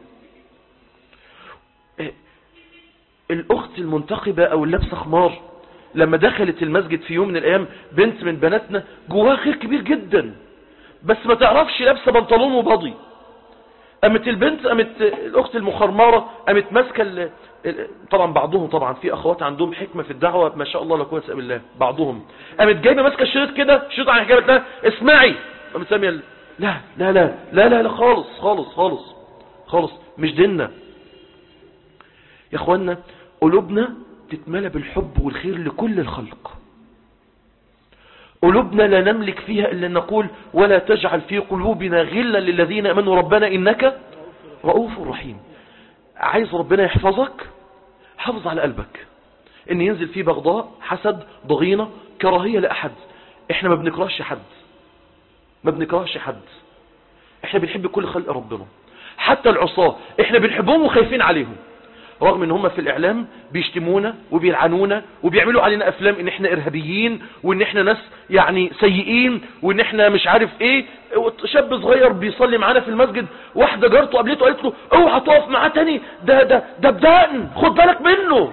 الاخت المنتقبة او اللبسة خمار لما دخلت المسجد في يوم من الايام، بنت من بناتنا جواها خير كبير جدا، بس ما تعرفش لابسة بنطلون وباضي. قامت البنت، قامت الاخت المخرمارة قامت ماسكه، طبعا بعضهم طبعا في اخوات عندهم حكمة في الدعوة ما شاء الله لا قوه الا بالله، بعضهم قامت جايبه ماسكه الشريط كده، شريط عن حكايه لها اسمعي، قامت ساميه لا لا لا لا لا لا خالص خالص خالص خالص، مش ديننا يا اخوانا. قلوبنا تتملى بالحب والخير لكل الخلق. قلوبنا لا نملك فيها إلا نقول ولا تجعل في قلوبنا غلا للذين أمنوا ربنا إنك رؤوف رحيم. عايز ربنا يحفظك، حافظ على قلبك ان ينزل فيه بغضاء، حسد، ضغينة، كراهية لأحد. احنا ما بنكرهش حد، ما بنكرهش حد، احنا بنحب كل خلق ربنا، حتى العصاة احنا بنحبهم وخايفين عليهم، رغم ان هم في الاعلام بيشتمونا وبيلعنونا وبيعملوا علينا افلام ان احنا ارهابيين وان احنا ناس يعني سيئين وان احنا مش عارف ايه. شاب صغير بيصلي معانا في المسجد، واحدة جارته قابلته قالت له اوعى تقف معاه تاني، ده ده ده بدقن، خد بالك منه.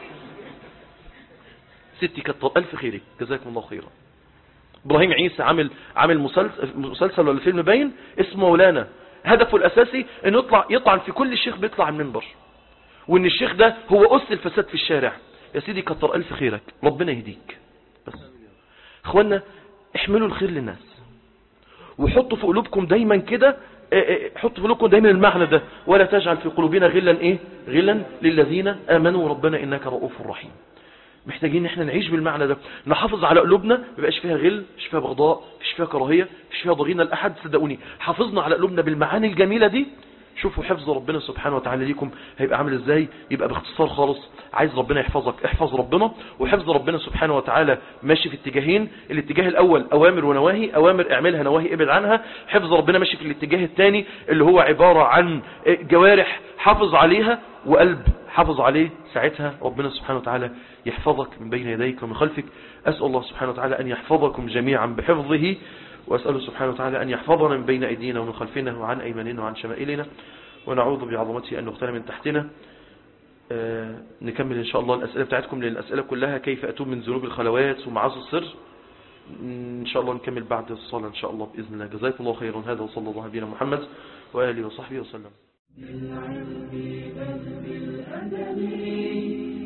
ستي كتر الف خيرك، جزاكم الله خيرا. ابراهيم عيسى عامل عامل مسلسل مسلسل ولا فيلم باين اسمه مولانا، هدفه الاساسي انه يطلع يطعن في كل شيخ بيطلع على المنبر، وان الشيخ ده هو أس الفساد في الشارع. يا سيدي كتر ألف خيرك، ربنا يهديك. بس اخوانا احملوا الخير للناس، وحطوا في قلوبكم دايما كده، حطوا في قلوبكم دايما المعنى ده، ولا تجعل في قلوبنا غلا ايه غلا للذين آمنوا ربنا إنك رؤوف رحيم. محتاجين احنا نعيش بالمعنى ده، نحافظ على قلوبنا، ما يبقاش فيها غل، مش فيها بغضاء، مش فيها كراهية، مش فيها ضغينة لأحد. صدقوني حافظنا على قلوبنا بالمعاني الجميلة دي، شوفوا حفظ ربنا سبحانه وتعالى ليكم هيبقى عامل ازاي. يبقى باختصار خالص، عايز ربنا يحفظك احفظ ربنا. وحفظ ربنا سبحانه وتعالى ماشي في اتجاهين، الاتجاه الاول اوامر ونواهي، اوامر اعملها نواهي ابعد عنها. حفظ ربنا ماشي في الاتجاه الثاني اللي هو عبارة عن جوارح حافظ عليها وقلب حافظ عليه. ساعتها ربنا سبحانه وتعالى يحفظك من بين يديك ومن خلفك. أسأل الله سبحانه وتعالى أن يحفظكم جميعا بحفظه، وأسأله سبحانه وتعالى أن يحفظنا من بين أيدينا ومن خلفنا وعن أيماننا وعن شمائلنا، ونعوذ بعظمته أن نغتال من تحتنا. آه نكمل إن شاء الله الأسئلة بتاعتكم، لأن الأسئلة كلها كيف أتوب من ذنوب الخلوات ومعاصي السر. إن شاء الله نكمل بعد الصلاة إن شاء الله بإذن الله. جزاكم الله خيرا. هذا وصلى الله على نبينا محمد وآله وصحبه وسلم.